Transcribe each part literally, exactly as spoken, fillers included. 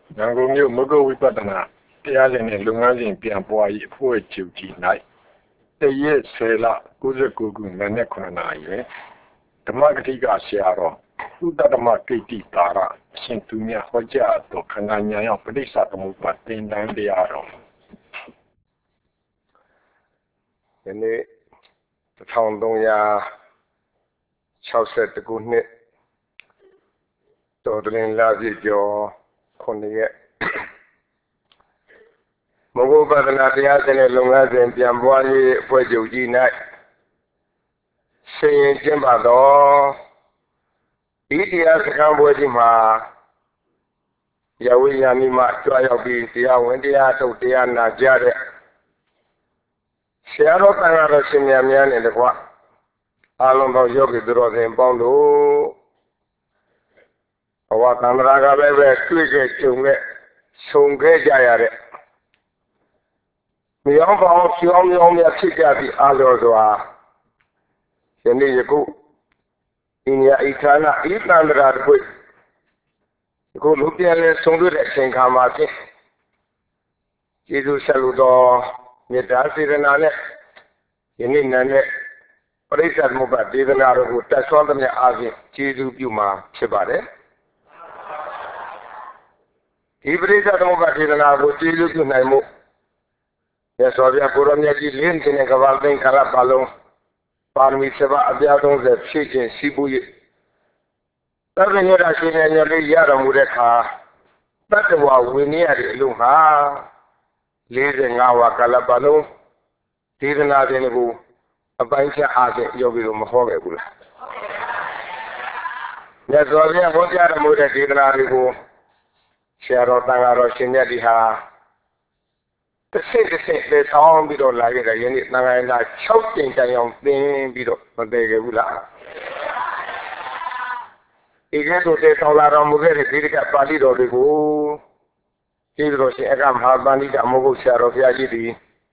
ရန်ကုန်မြို့မဂ္ဂဝိပဿနာတရားစဉ်နဲ့လုပ်ငန်းစဉ်ပြန်ပွားရေးအဖွဲ့ချုပ်ကြီး၌တရက်ဆယ်လကိုးဆယ်ကိုခုနံနက်ခုနှစ်နာရီတွင်ဓမ္မဂတိကဆရာတော်သုတဓမ္မကိတ္တိတာရအရှင်သူမြတ်ဟောကြားတော်ခန္ဓာဉာဏ်ရောက်ပဋိစ္စသမုပ္ပါသင်တန်းတရားတော်ဒီနေ့တစ်ထောင်သုံးရာ၆၁ခုနှစ်တော်တွင်လာပြည့်ကျော်ခုနှစ်ရက်မဂ္ဂပဒနာတရားစဉ်နဲ့လုပ်ငန်းစဉ်ပြန်ပွားရေးအဖွဲ့ချုပ်ကြီး၌ဆင်ရင်ကျင်းပတော်ဤတရားစခန်းပွဲကြီးမှာယဝိညာဏိမှကြွားရောက်ပြီးတရားဝင်တရားထုတ်တရားနာကြတဲ့ဆရာတော်တန်ခါတော်ရှင်များများနဲ့တကွအာလုံးသောယောဂီသူတော်စင်ပေါင်းတို့ဘဝသံဃာကပဲပဲတွေ့ခဲ့ကြုံခဲ့ဆုံခဲ့ကြရတဲ့မြောင်းပေါင်းပြောင်းပြောင်းများဖြစ်ကြပြီးအာလောစွာယနေ့ယခုဤညာဤဌာနဤတန္တရာတစ်ခုယခုလူပြန်လဲဆုံတွေ့တဲ့အချိန်ခါမှာဖြင့်ကျေးဇူးဆက်လို့တော်မေတ္တာစေတနာနဲ့ယနေ့နံနဲ့ပရိစ္ဆေသမုပ္ပါဒေသနာတို့ကိုတက်ဆွမ်းသမျှအားဖြင့်ကျေးဇူးပြုမှာဖြစ်ပါတယ်ဒီပရိစ္ဆေသမုပ္ပါဒေသနာကိုကျေးဇူးပြုနိုင်မှုမြတ်စွာဘုရားကိုရောမြတ်ကြီးလင်းတဲ့ကဘာသိင်္ဂလာပါလုံးပါရမီစဘာအပြားသုံးဆယ်ဖြည့်ခြင်းစီးပူး၍သဗ္ဗညတရှင်ရဲ့ညလေးရတော်မူတဲ့အခါတတ္တဝဝိနည်းရတဲ့အလုံးဟာလေးဆယ်ငါးဝါကာလပတ်လုံးဒေသနာတင်ကိုအပိုင်းချက်အားဖြင့်ယောဂီတို့မဟောခဲ့ဘူးလားမြတ်စွာဘုရားဟောကြားတော်မူတဲ့ဒေသနာတွေကိုဆရာတော်တန်ခါတော်ရှင်မြတ်ဒီဟာတစ်စိတ်တစ်စိတ်လေဆောင်းပြီးတော့လာခဲ့တယ်ယနေ့တန်ခါရလာ၆ကြိမ်တိုင်အောင်သင်ပြီးတော့မတည်ခဲ့ဘူးလားဒီကဲတော့တေဆောင်းလာတော်မူခဲ့တဲ့ဒီကပါဠိတော်တွေကိုကျေးဇူးတော်ရှင်အကမဟာပန္နိတမောဂုတ်ဆရာတော်ဘုရားကြီးဒီ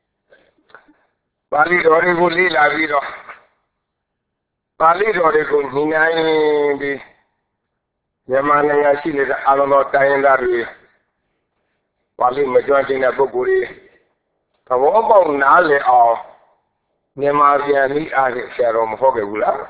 ပါဠိတော်တွေကိုလေ့လာပြီးတော့ပါဠိတော်တွေကိုညှိနှိုင်းပြီးမြန်မာနိုင်ငံရှိနေတဲ့အာလုံးတော်တိုင်းရင်းသားတွေပါဠိမကျွမ်းကျင်တဲ့ပုဂ္ဂိုလ်တွေသဘောပေါက်နားလည်အောင်မြန်မာပြန်ပြီးအားဖြင့်ဆရာတော်မဟုတ်ခဲ့ဘူးလား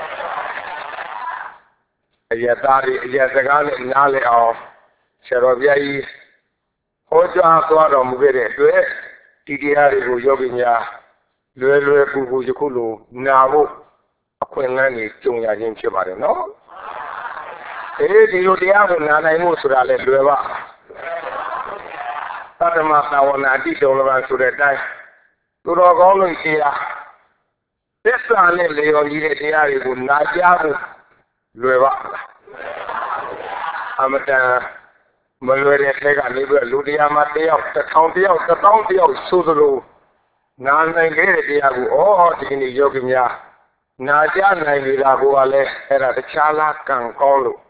အယသားတွေအယစကားနဲ့နားလည်အောင်ဆရာတော်ဘုရားကြီးဟောကြားသွားတော်မူခဲ့တဲ့အတွက်ဒီတရားတွေကိုယောဂီများလွယ်လွယ်ကူကူယခုလိုနာဖို့အခွင့်အလမ်းတွေကြုံရခြင်းဖြစ်ပါတယ်နော်အေးဒီလိုတရားကိုနာနိုင်မှုဆိုတာလည်းလွယ်ပါသတ္တမသာဝနာတိတုံလဘဆိုတဲ့အတိုင်းသူတော်ကောင်းတို့တရားသစ္စာနဲ့လျော်ကြီးတဲ့တရားတွေကိုနာကြားဖို့လွယ်ပါအမတန်မလွယ်တဲ့ထဲကနေပြီးလူတရားမှာတယောက်တစ်ထောင်တယောက်တစ်သောင်းတယောက်ဆိုသလိုနာနိုင်ခဲ့တဲ့တရားကိုဩဒီနေ့ယောဂီများနာကြားနိုင်ပြီလားကိုကလည်းအဲ့ဒါတခြားလားကံကောင်းလို့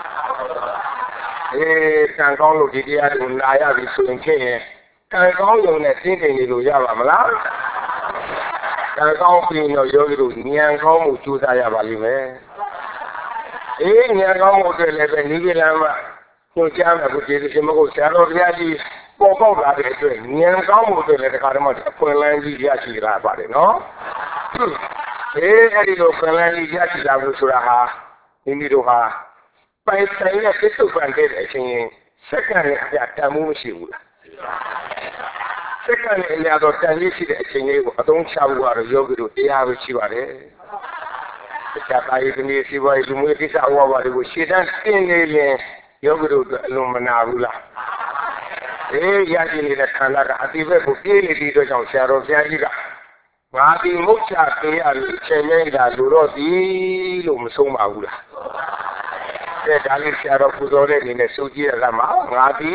အေးကံကောင်းလို့ဒီတရားကိုနာရပြီဆိုရင်ဖြစ်ရင်ကံကောင်းရုံနဲ့သိနေနေလို့ရပါမလားကံကောင်းပြီးတော့ယောဂီတို့ဉာဏ်ကောင်းမှုကြိုးစားရပါလိမ့်မယ်အေးဉာဏ်ကောင်းမှုတွေလည်းပဲနိဗ္ဗာန်မှာညွှန်ကြားမယ်ကိုကျေးဇူးရှင်မဟုတ်ဆရာတော်ဘုရားကြီးပေါ်ပေါက်လာတဲ့အတွက်ဉာဏ်ကောင်းမှုတွေလည်းတခါတည်းမှအခွင့်အလမ်းကြီးရရှိလာပါတယ်နော်အေးအဲ့ဒီလိုခွင့်အလမ်းကြီးရရှိလာလို့ဆိုတာဟာမိမိတို့ဟာပိုင်ဆိုင်တဲ့ပြစ္ဆုတ်ပန်တဲ့အချိန်စက္ကန့်နဲ့အပြတန်မှုမရှိဘူးလားစက္ကန့်နဲ့အများတော့တန်လေးရှိတဲ့အချိန်လေးကိုအသုံးချဖို့ကတော့ယောဂီတို့တရားပဲရှိပါတယ်တခြားပါရီသမီးစီပွားရေးလူမျိုးကိစ္စဟောပါတွေကိုရှေ့တန်းတင်နေရင်ယောဂီတို့အလုံးမနာဘူးလားအေးရရှိနေတဲ့ခန္ဓာကအတိဘက်ကိုပြေးနေပြီးတော့ကြောင့်ဆရာတော်ဘုရားကြီးကငါဒီမုတ်ချပေးရလို့ချိန်နေတာလူတော့ဒီလို့မဆုံးပါဘူးလားတဲ့ဒါလေးဆရာတော်ပူဇော်တဲ့အနေနဲ့စုကြည့်ရလားမငါဒီ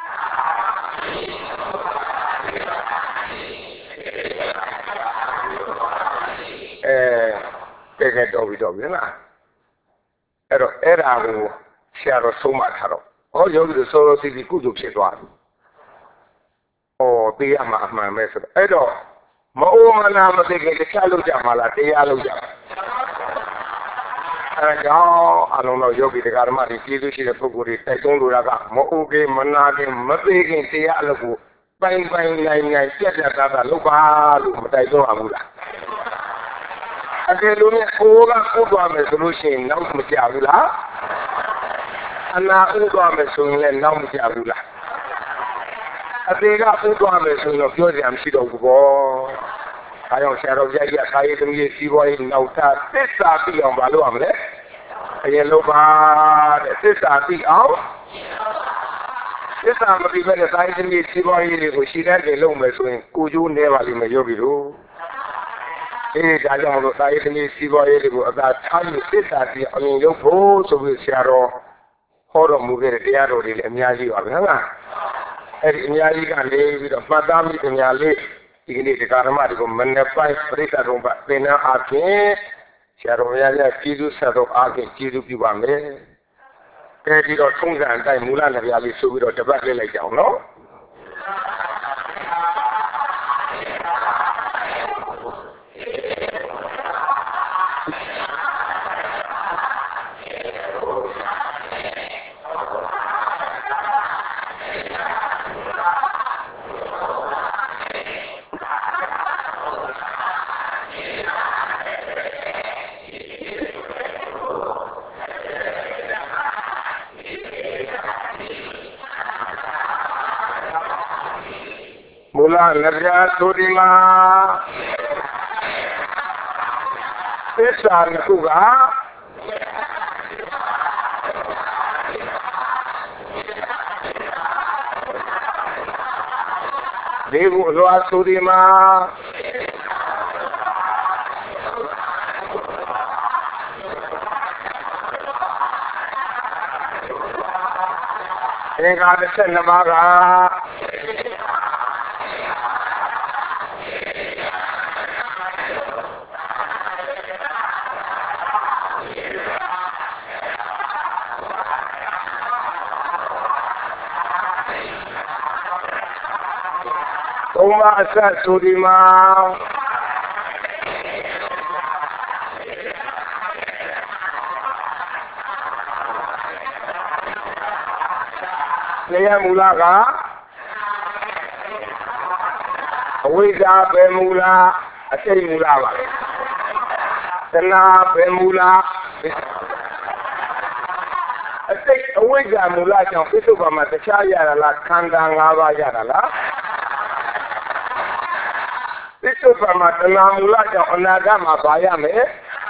အဲတကယ်တော့ပြီးတော့bienလားအဲ့တော့အဲ့ဒါကိုဆရာတော်ဆုံးမထားတော့ဟောယောဂီတို့စောစောစီးစီးကုသိုလ်ဖြစ်သွားပြီဩပေးရမှာအမှန်ပဲဆိုတော့အဲ့တော့မအိုးမနာမသိခင်တခြားလုပ်ကြမှာလားတရားလုပ်ကြအဲကြောင့်အလုံးတော်ယောဂီတရားဓမ္မတွေကျေးဇူးရှိတဲ့ပုဂ္ဂိုလ်တွေတိုက်တွန်းလိုတာကမအိုခင်မနာခင်မသေးခင်တရားအလုပ်ကိုပိုင်ပိုင်နိုင်နိုင်ပြတ်ပြတ်သားသားလုပ်ပါလို့မတိုက်တွန်းအောင်ဘူးလားအကယ်လို့နဲ့ကိုယ်ကကိုယ်သွားမယ်ဆိုလို့ရှိရင်နောက်မကြဘူးလားအနာဥသွားမယ်ဆိုရင်လည်းနောက်မကြဘူးလားအသေးကဥသွားမယ်ဆိုရင်တော့ပြောစရာမရှိတော့ဘူးပေါ့ဒါကြောင့်ဆရာတော်ကြီးကခါရီသမီးစီးပွားရေးနောက်သားသစ္စာသိအောင်မလုပ်ရမလဲအရင်လုပ်ပါတဲ့သစ္စာသိအောင်သစ္စာမသိဘဲနဲ့ခါရီသမီးစီးပွားရေးတွေကိုရှင်းတဲ့နေလုပ်မယ်ဆိုရင်ကိုကျိုးနေပါလိမ့်မယ်ယောဂီတို့အေးဒါကြောင့်လို့ခါရီသမီးစီးပွားရေးတွေကိုအသာထားပြီးသစ္စာသိအောင်လုပ်ဖို့ဆိုပြီးဆရာတော်ဟောတော်မူခဲ့တဲ့တရားတော်တွေလည်းအများကြီးပါပဲဟုတ်လားအဲ့ဒီအများကြီးကနေပြီးတော့မှတ်သားမိအများလေးဒီကနေ့တရားဓမ္မတွေကိုမနေ့ပိုင်းပြိဿတော်ဘာသင်္นานအားဖြင့်ဆရာတော်များများကျေးဇူးဆက်တော်အားဖြင့်ကျေးဇူးပြုပါမယ်။အဲဒီတော့ထုံးစံအတိုင်းမူလနာပြလေးဆိုပြီးတော့တပတ်လေးလိုက်ကြအောင်နော်။မူလနဗျာဆိုဒီမှာသစ္စာနှစ်ခုကဒီခုအလွာဆိုဒီမှာအင်္ဂါတစ်ဆက်နှစ်ပါးကသုံးပါးအစဆိုဒီမှာနေရမူလကအဝိဇ္ဇာပဲမူလအစိတ်မူလပါတဏှာပဲမူလအစိတ်အဝိဇ္ဇာမူလကြောင့်ပြစ္ဆုတ်ပါမှာတခြားရတာလားခန္ဓာ၅ပါးရတာလားပြစ္ဆုတ်ပါမှာတဏှာမူလကြောင့်အနာဂတ်မှာပါရမယ်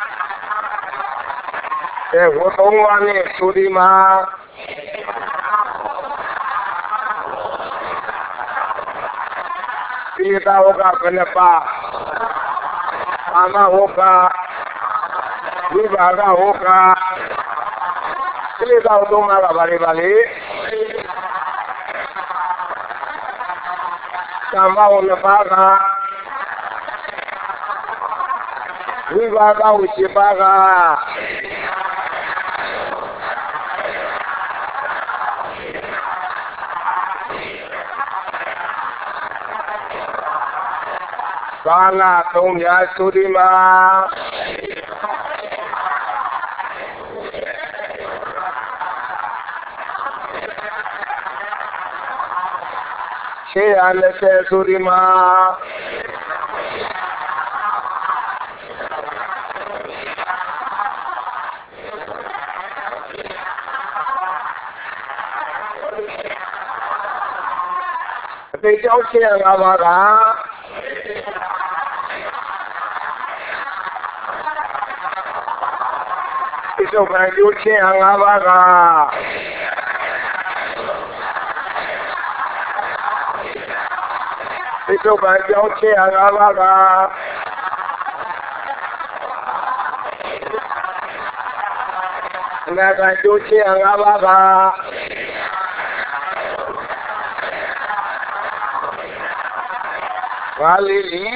အဲဝတ်သုံးပါးနဲ့ဆိုဒီမှာဒီသာဝကဘယ်နှပါအာမဝကဝိဘာဂဝကဒီသာဝသုံးပါးကဘာတွေပါလဲသမ္မာဝနှစ်ပါးကဝိဘာဂဝရှိပါးကကာလသုံးရာဆိုဒီမှာရှေးရလက်ဆယ်ဆိုဒီမှာအသိကျောင်းရှေးရငါးပါးကဒီလိုပဲကျိုးချင်းငါးပါးကဒီလိုပဲကြောင်းချင်းငါးပါးကနာကကျိုးချင်းငါးပါးကဘာလီလီ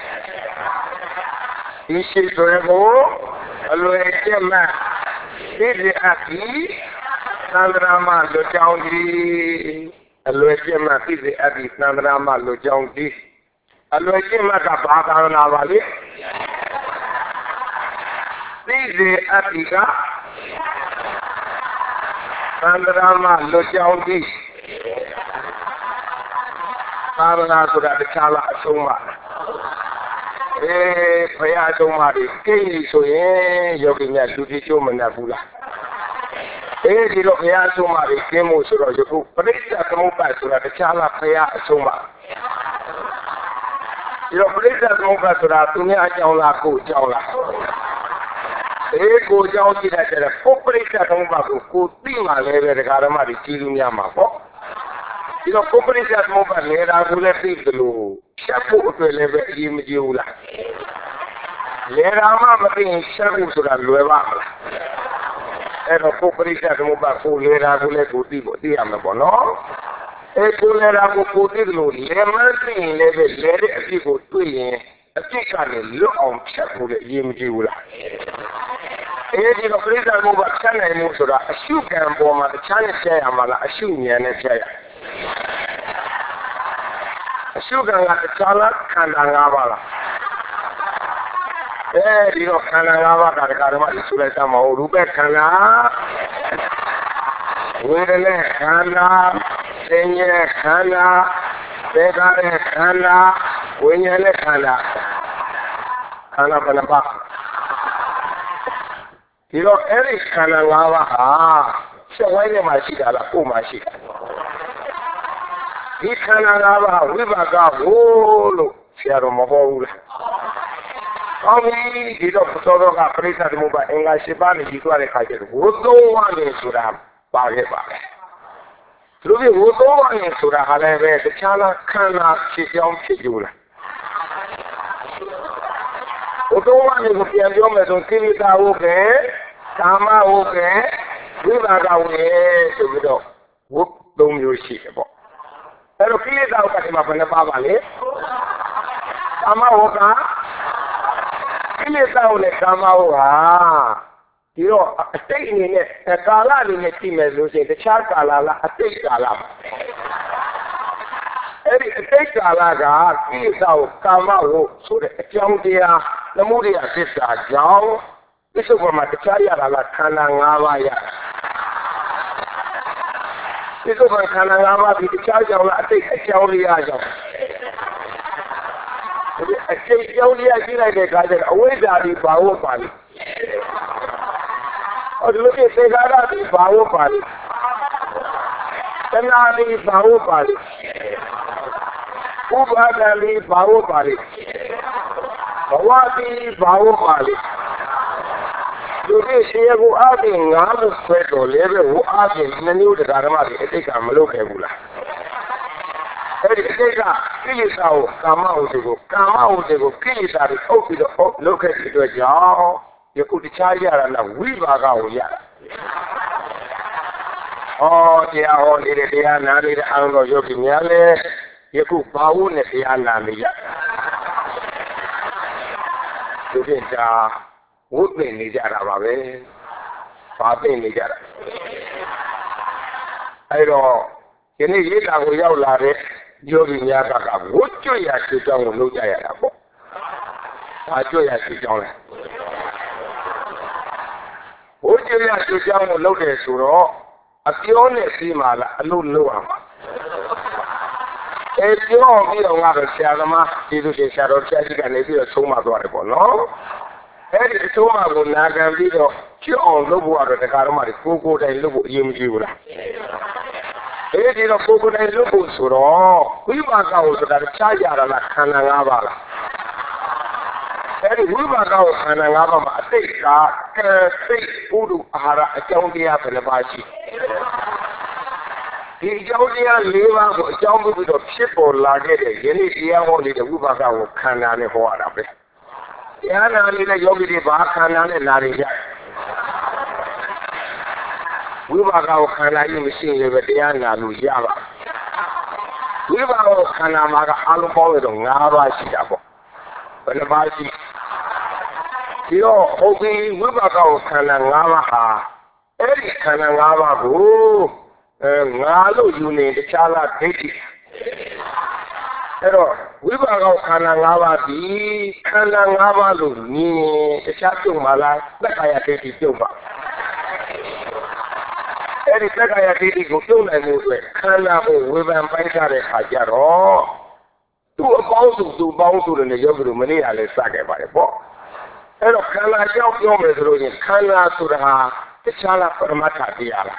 ဒီရှိတွေကိုအလွယ်ကျက်မှသိစေအပ်ပြီးသံဃာမလူကြောင်းကြီးအလွယ်ကျက်မှသိစေအပ်ပြီးသံဃာမလူကြောင်းကြီးအလွယ်ကျက်မှကဘာသာနာပါလေ These Atika Sandrama Lochauti Sarana Sura the Chala Suma. Eh, Payadumari, Kini Soye, Yoginia Judicio Manabula. Eh, the Lokiasumari, Kemo Sura, you put it at the mobile Sura, the Chala Paya Suma. You put it at the mobile Sura, Tunia Jaula, Go Jaula. Eh, go Jauti that the Poprica Tombaku, Kutima, the Garamari, Chilunyama. You know, Poprica Mobile, I will let people. Shapu level Yimjula. Lerama Matin Shabu Sudan Lueva. And a Poprica Mubaku, Lera Guletu, Diamabono. A Kulera Mukutilu, Lemon, level, let it people twin, a chicken look on Shapu Yimjula. Aging of Lisa Mubakana Musura, a shoe can bomb at the China Chayamala, a shoe and a chair. Sugar at the Chala, Kandangabala. Eh, you know, Kandangaba, Karama, Suletama, Rubekana, Widele, Kana, Senya, Kana, Begare, Kana, Winyele, Kana, Kana Panaba. You know, Eric Kandangaba, ah, so why am I see that? Oh, my shit. He can't we baga whole Sierra Mohol. Only did of Sotoga Presa Muba Enga Shibani, you are a kite. Would no one in Suram, Bageba. Through the wood one in Sura, however, the Chala cannot see young Chidula. Although one is a young as on Kilita Oke, Kama Oke, we baga away to the dog. Whoop, don't you see about. Pero kile daw kasi mapanapa bale. Kama hoka. Kile daw le kama hoka. Yo, stay in it. The kala ni time lo se the char kala la stay kala. Eri stay kala ga kile daw kama ho so de chong dia na mu dia sisa jaw. Isu ko ma chari ala la kana ngawa ya. This is what can I be the charge of I think a Jolia. I say Jolia, I got it away that in Power Party. Or look at the Gada in Power Party. And now the Power Party. Who got the Power Party? What is Power Party? You see, who are being honest, who are being the new Garamari, I think I'm a local. Edeka, Kilisao, Kamau, Kamau, Kilis, look at it, y'all. You could charge and a weaver. Oh, they are all in the Anna, the Anglo Yokinyale, you could bow in the Anna. You think, uh, would be needed away, Papa needed. I know, you need it, I will yell at it, Yoginyaka, would you actually don't look at it? I do actually don't. Would you actually don't look at it? A only female, a little lower. If you don't be a lot of Shalama, you do the shadow check and if you're so much valuable, no? That is so much of Naga video. You all look water the Karama, Fuku, and look you. It is a Fuku and look so. We back out to that Chayara like Kanangaba. That is we back out Kanangaba, take a fake Udu Hara, a county up in the Bashi. The Jodia live jump with a ship or luggage, any year only the Ubaka will Kanani Hoara. Yana Lina Yogi Bakanan and Narija. Ubaka Kanani machine with Yana Lujava. Ubaka Kanamaga Alcohol, Nava Shabo. When the Bashi. Yo, Obi, Ubaka Kanangava, Eddie Kanangava, Ngalo, you need the Chala Titi. Ero, we were out Kanangava, the Kanangava Luni, the Chapu Mala, like I had it over. Every time I had it go to and move it, Kanako, we were Pankare Hajaro. To a bound to bound to the Yogurumani, I'll say about it. Ero, Kana, young Yomers, Kana to the Chala Paramata Diala.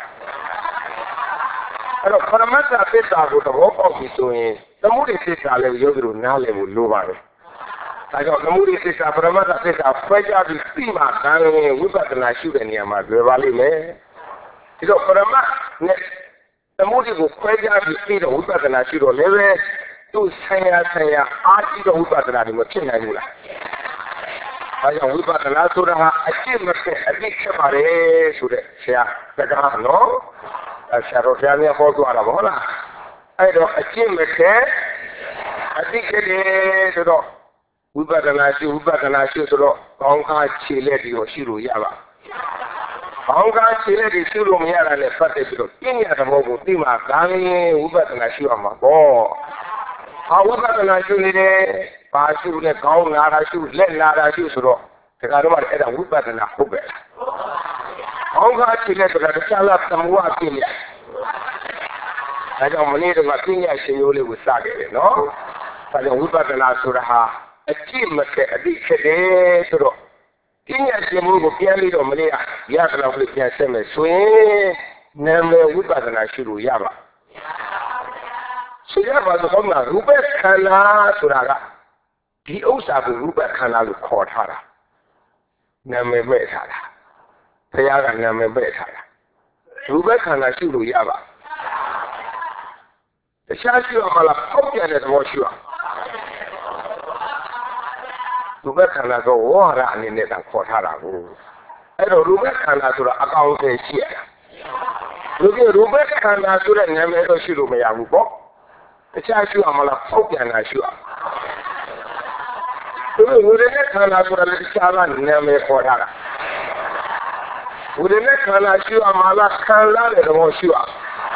Ero, Paramata Peta with the rope of his doing. The moody sister, I live you now live with Luvan. I got the moody sister, but a mother says, I'll fight out the steamer, and we got the night shooting near my Valley, man. You know, for a man, the moody will fight out the speed of we got the night shoot on every two say, say, I see the we got the night in the chin. I got we got the last to the I see my big somebody should say, the gun, no? I shall tell you about one. I don't achieve it. I think it is. We better not see, we better not see the Hongkong Chile or Shiru Yava. Hongkong Chile is Shiru Yara and the Fatih. In the mobile team, we better not see on my ball. How we better not see it? Pass you the Kong, Nara shoes, let Nara shoes. The Karama and we better not hope it. Hongkong Chile to the Chala Samoa Kenya. I don't need a Kenya, she only with Sage, no? But the Uber last to her, a team, a big head to Kenya, she moved a piano or Maria, Yakana with Yassam, swing, never Uber than I should Yava. So Yava the woman, Rupert Kana Suraga. The Osa Rupert Kana called her. Never met her. Payaga never met her. Rupert Kana should Yava. The Shashi of Malapopia that was you. Rubecana go war in it and caught her. I don't Rubecana to the account and share. Look at Rubecana to the name of Shirumayabubo. The Shashi of Malapopia and Ashua. Rubecana to the Shalan name for her. With the neck on Ashua Malakala and Moshua.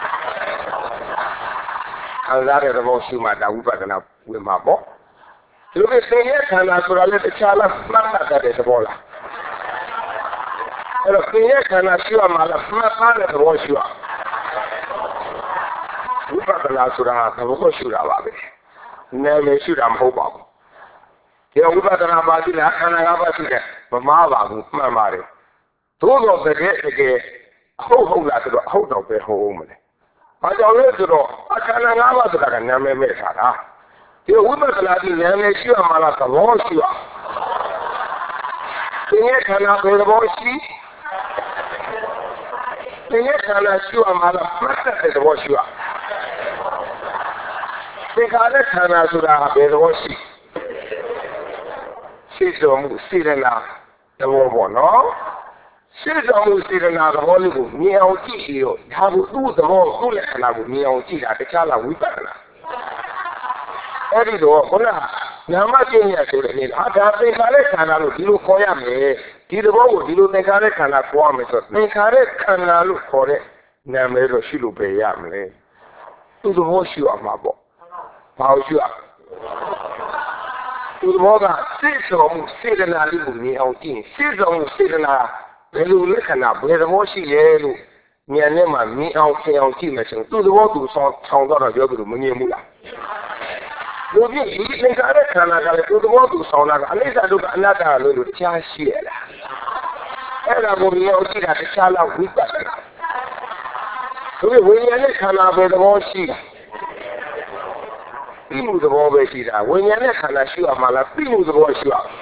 And that is the most you might have gotten up with my book. Look at the head, and I could have let the child not that is a bola. And the head, and I see a mother, not that was you. We got the last to the house, and we'll shoot our baby. Never shoot, I'm hoping. Here we got an abadi, and I have a ticket, but Mava, my Mario. Two of the gate again, hold that to the hold of the home. I don't know. I can't have a I never met her. You women are not in the nation of Malaka, Lord, you are. You cannot be the voice. You cannot see a Malaka, the voice you are. You cannot be the voice. She's almost sitting now, the woman, no? She's almost sitting out of Hollywood, me out here. How to do the whole school and I would me out here at the Chala Wipana. Every door, Yamaki, I said, I think I look, you look for me. Did the road, you look, I cannot form it. Make I cannot look for it. Namero Shilu Bay Yamle. To the horseshoe of my book. How you are? To the water, six almost sitting out of me out here. Six almost sitting out. Pẹ̀lú lẹ́kànnà bẹ̀rẹ̀ wọ́n sì yẹ ẹ̀rù ní ẹni mà ní àwọn tí àwọn tí mẹ̀sìn tó lè wọ́n tó sọ àwọn tọ́rọ̀ yọ gbèrò mú ní ẹmú là. Lóbi yìí ní ká rẹ̀ kànnà kalẹ̀ tó lè wọ́n tó sọ ọ̀nà kan ní ìsàdókà aládàá lórí tí a ṣe ẹ̀ là. Ẹ̀rọ mo ní ọtí àti ṣáàlà wí gbàgbé. Lóbi ìwé ní ẹni kànnà bẹ̀rẹ̀ wọ́n sì. Bímú ìdọ̀bọ̀ bẹ̀ sí rà, wọ́n ní ẹni kànnà sí àmàlà bímú ìdọ̀bọ̀ sí wa.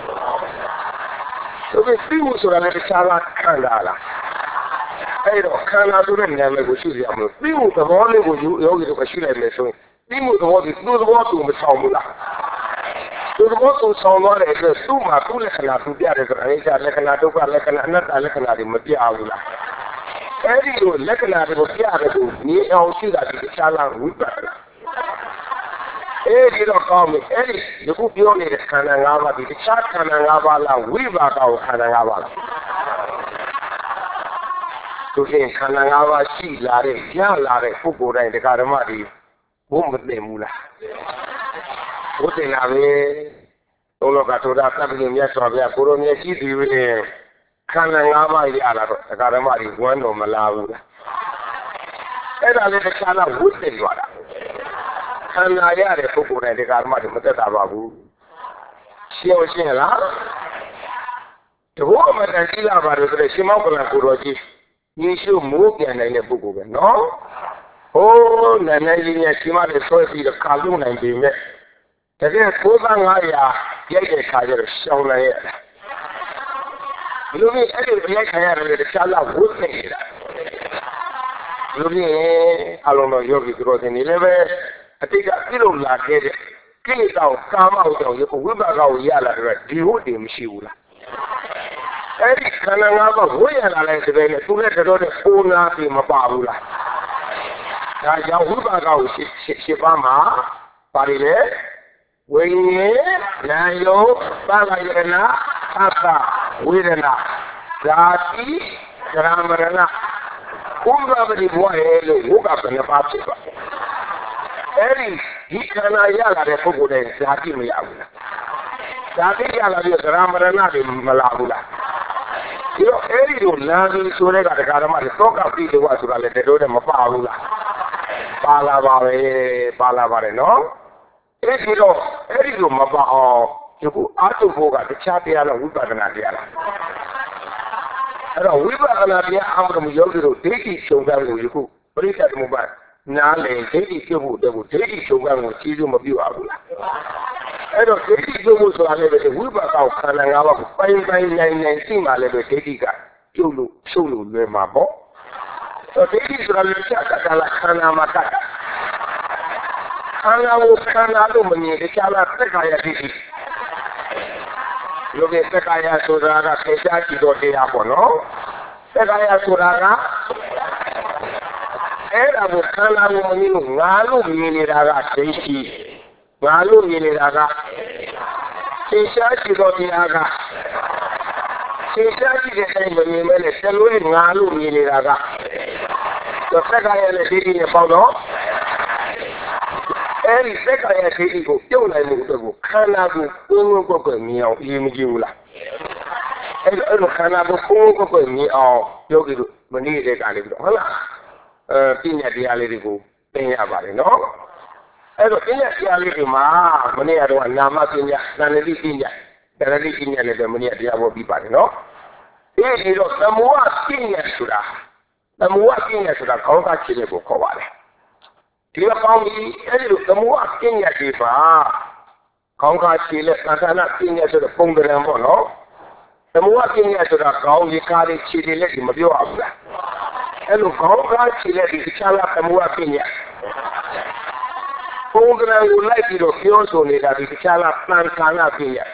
So the thing was that the Chala Kandala. I don't cannot do them, never go to the Amu. We will have only with you, you will shoot at me. So we will do the water with Samula. So the water with Samula is a Suma, who cannot do the other, and it's a Lekanado, Lekanat, Lekanadi, Matiaula. Every you, Lekanadi, Matiago, near our Suda, the Chala Rupa. Eh, you don't call me Eddie. You could be only the Kanangava, the Chat Kanangava, we back our Kanangava. To say Kanangava, she, Larry, Yan Larry, Fuku, and the Karamadi. ဘုံမသိဘူးလားဘုတင်လာပဲဘုလောကထိုးတာသဗ္ဗညမြတ်စွာဘုရားကိုရောမြတ်ရှိသည်ဝိနေခန္ဓာ၅ပါးရလာတော့ဒကာဓမ္မတွေဝမ်းတော်မလာဘူးလားအဲ့ဒါလည်းတခြားလားဝိသိသွားတာခန္ဓာရတဲ့ပုဂ္ဂိုလ်တိုင်းဒကာဓမ္မတွေမသက်တာပါဘူးရှင်းရှင်းလားတဘောအမတန်ကြီးလာပါတယ်ဆိုတော့ရှင်မောကလကိုတော်ကြီးယေရှုမိုးပြန်နိုင်တဲ့ပုဂ္ဂိုလ်ပဲနော်ဟိုးနာနေကြီးနဲ့ရှင်မလေးဆွဲပြီးတော့ခါလုံးနိုင်ပြီမဲ့တကယ်ကိုးပါး၅ရာရိုက်တဲ့ခါကျတော့ရှောင်းလိုက်ရတာဘလို့အဲ့ဒီရိုက်ခံရတယ်တခြားလောက်ဝတ်နေတာဘလို့အလုံးတော်ယောဂီတို့တင်နေလည်းပဲအတိတ်ကပြုလုပ်လာခဲ့တဲ့ကိလေသာကိုကာမဟုတ်တော့ဝိပါကကိုရလာတော့ဒီဟုတ်တယ်မရှိဘူးလားအဲ့ဒီခန္ဓာ၅ပါးဝိရလာလိုက်တဲ့နဲ့သူလည်းတော်တော်ပိုးနာပြီးမပါဘူးလားဒါကြောင့်ဝိပါကကိုရှင်းပါမှာပါလေလေဝိညာဉ်နာယောပါဠိရဏအတ္တဝေဒနာဇာတိကရမရဏဥပ္ပပတိဘဝရဲ့လို့ဘုရားကလည်းပါဖြစ်ပါအဲ့ဒီဒီခန္ဓာရလာတဲ့ပုဂ္ဂိုလ်တွေဇာတိမရဘူးလားဇာတိရလာပြီးကရမရဏတွေမလာဘူးလားဒီတော့အဲ့ဒီလိုလာပြီးဆိုတဲ့ကဒကာဓမ္မတွေတောကပိလေဝဆိုတာလည်းတော်တော်မပါဘူးလားပါလာပါပဲပါလာပါတယ်နော်အဲ့ဒီတော့အဲ့ဒီလိုမပါအောင်ဒီခုအာထုဖို့ကတခြားတရားတော့ဝိပဿနာတရားလားအဲ့တော့ဝိပဿနာတရားအမှန်တည်းယောဂီတို့ဒိဋ္ဌိချုပ်ကံကိုဒီခုပရိသတ်မှုပါနားလေဒိဋ္ဌိပြုတ်ဖို့တကူဒိဋ္ဌိချုပ်ကံကိုကြီးစိုးမပြုတ်အောင်ဘူးလားအဲ့တော့ဒိဋ္ဌိပြုတ်မှုဆိုတာလည်းဝိပဿနာခန္ဓာ၅ပါးကိုပိုင်းပိုင်းနိုင်နိုင်သိမှလည်းဒိဋ္ဌိကပြုတ်လို့ချုပ်လို့လွယ်မှာပေါ့ဒိဋ္ဌိဆိုတာလည်းချက်တကလာခန္ဓာမှာတတ်ခန္ဓာကိုခန္ဓာလို့မမြင်တခြားလားသက်ခါရဒိဋ္ဌိလောကသက်ခါရဆိုတာကခေရှားကြည့်တော့တရားပေါ့နော်သက်ခါရဆိုတာကအဲ့ဒါကိုခန္ဓာကိုမမြင်လို့ငါလို့မြင်နေတာကဒိဋ္ဌိငါလို့မြင်နေတာကခေရှားကြည့်တော့တရားကခေရှားကြည့်တဲ့အတိုင်းမမြင်မဲနဲ့တလွဲငါလို့မြင်နေတာကသက်ခါရနဲ့ဒိဋ္ဌိနဲ့ပေါင်းတော့အဲ့ဒီသက္ကာယဒိဋ္ဌိကိုပြုတ်နိုင်မှုအတွက်ကိုခန္ဓာကိုကိုယ်ကိုယ်ကိုယ်မြင်အောင်အရေးမကြီးဘူးလားအဲ့လိုအဲ့လိုခန္ဓာကိုကိုယ်ကိုယ်ကိုယ်မြင်အောင်ယောဂီတို့မနည်းတဲ့ကလေးပြီးတော့ဟုတ်လားအဲပညာတရားလေးတွေကိုသင်ရပါတယ်နော်အဲ့တော့ပညာတရားလေးတွေမှာမနေ့ကတော့နာမပညာသန္တိပညာသန္တိပညာလည်းပဲမနေ့တရားပေါ်ပြီးပါတယ်နော်အဲ့ဒီတော့သမုဟပညာဆိုတာသမုဟပညာဆိုတာခေါင်းကခြေလေးကိုခေါ်ပါတယ်ဒီလိုကောင်းပြီအဲ့ဒီလိုသမုဟပညာတွေပါခေါင်းခါခြေလက်သန္တာပညာဆိုတဲ့ပုံတရံပေါ့နော်သမုဟပညာဆိုတာခေါင်းရေကားတွေခြေတွေလက်တွေမပြောရဘူးလားအဲ့လိုခေါင်းခါခြေလက်တွေတခြားလားသမုဟပညာပုံတရံကိုလိုက်ပြီးတော့ပြောဆိုနေတာဒီတခြားလားသံဃာနာပညာ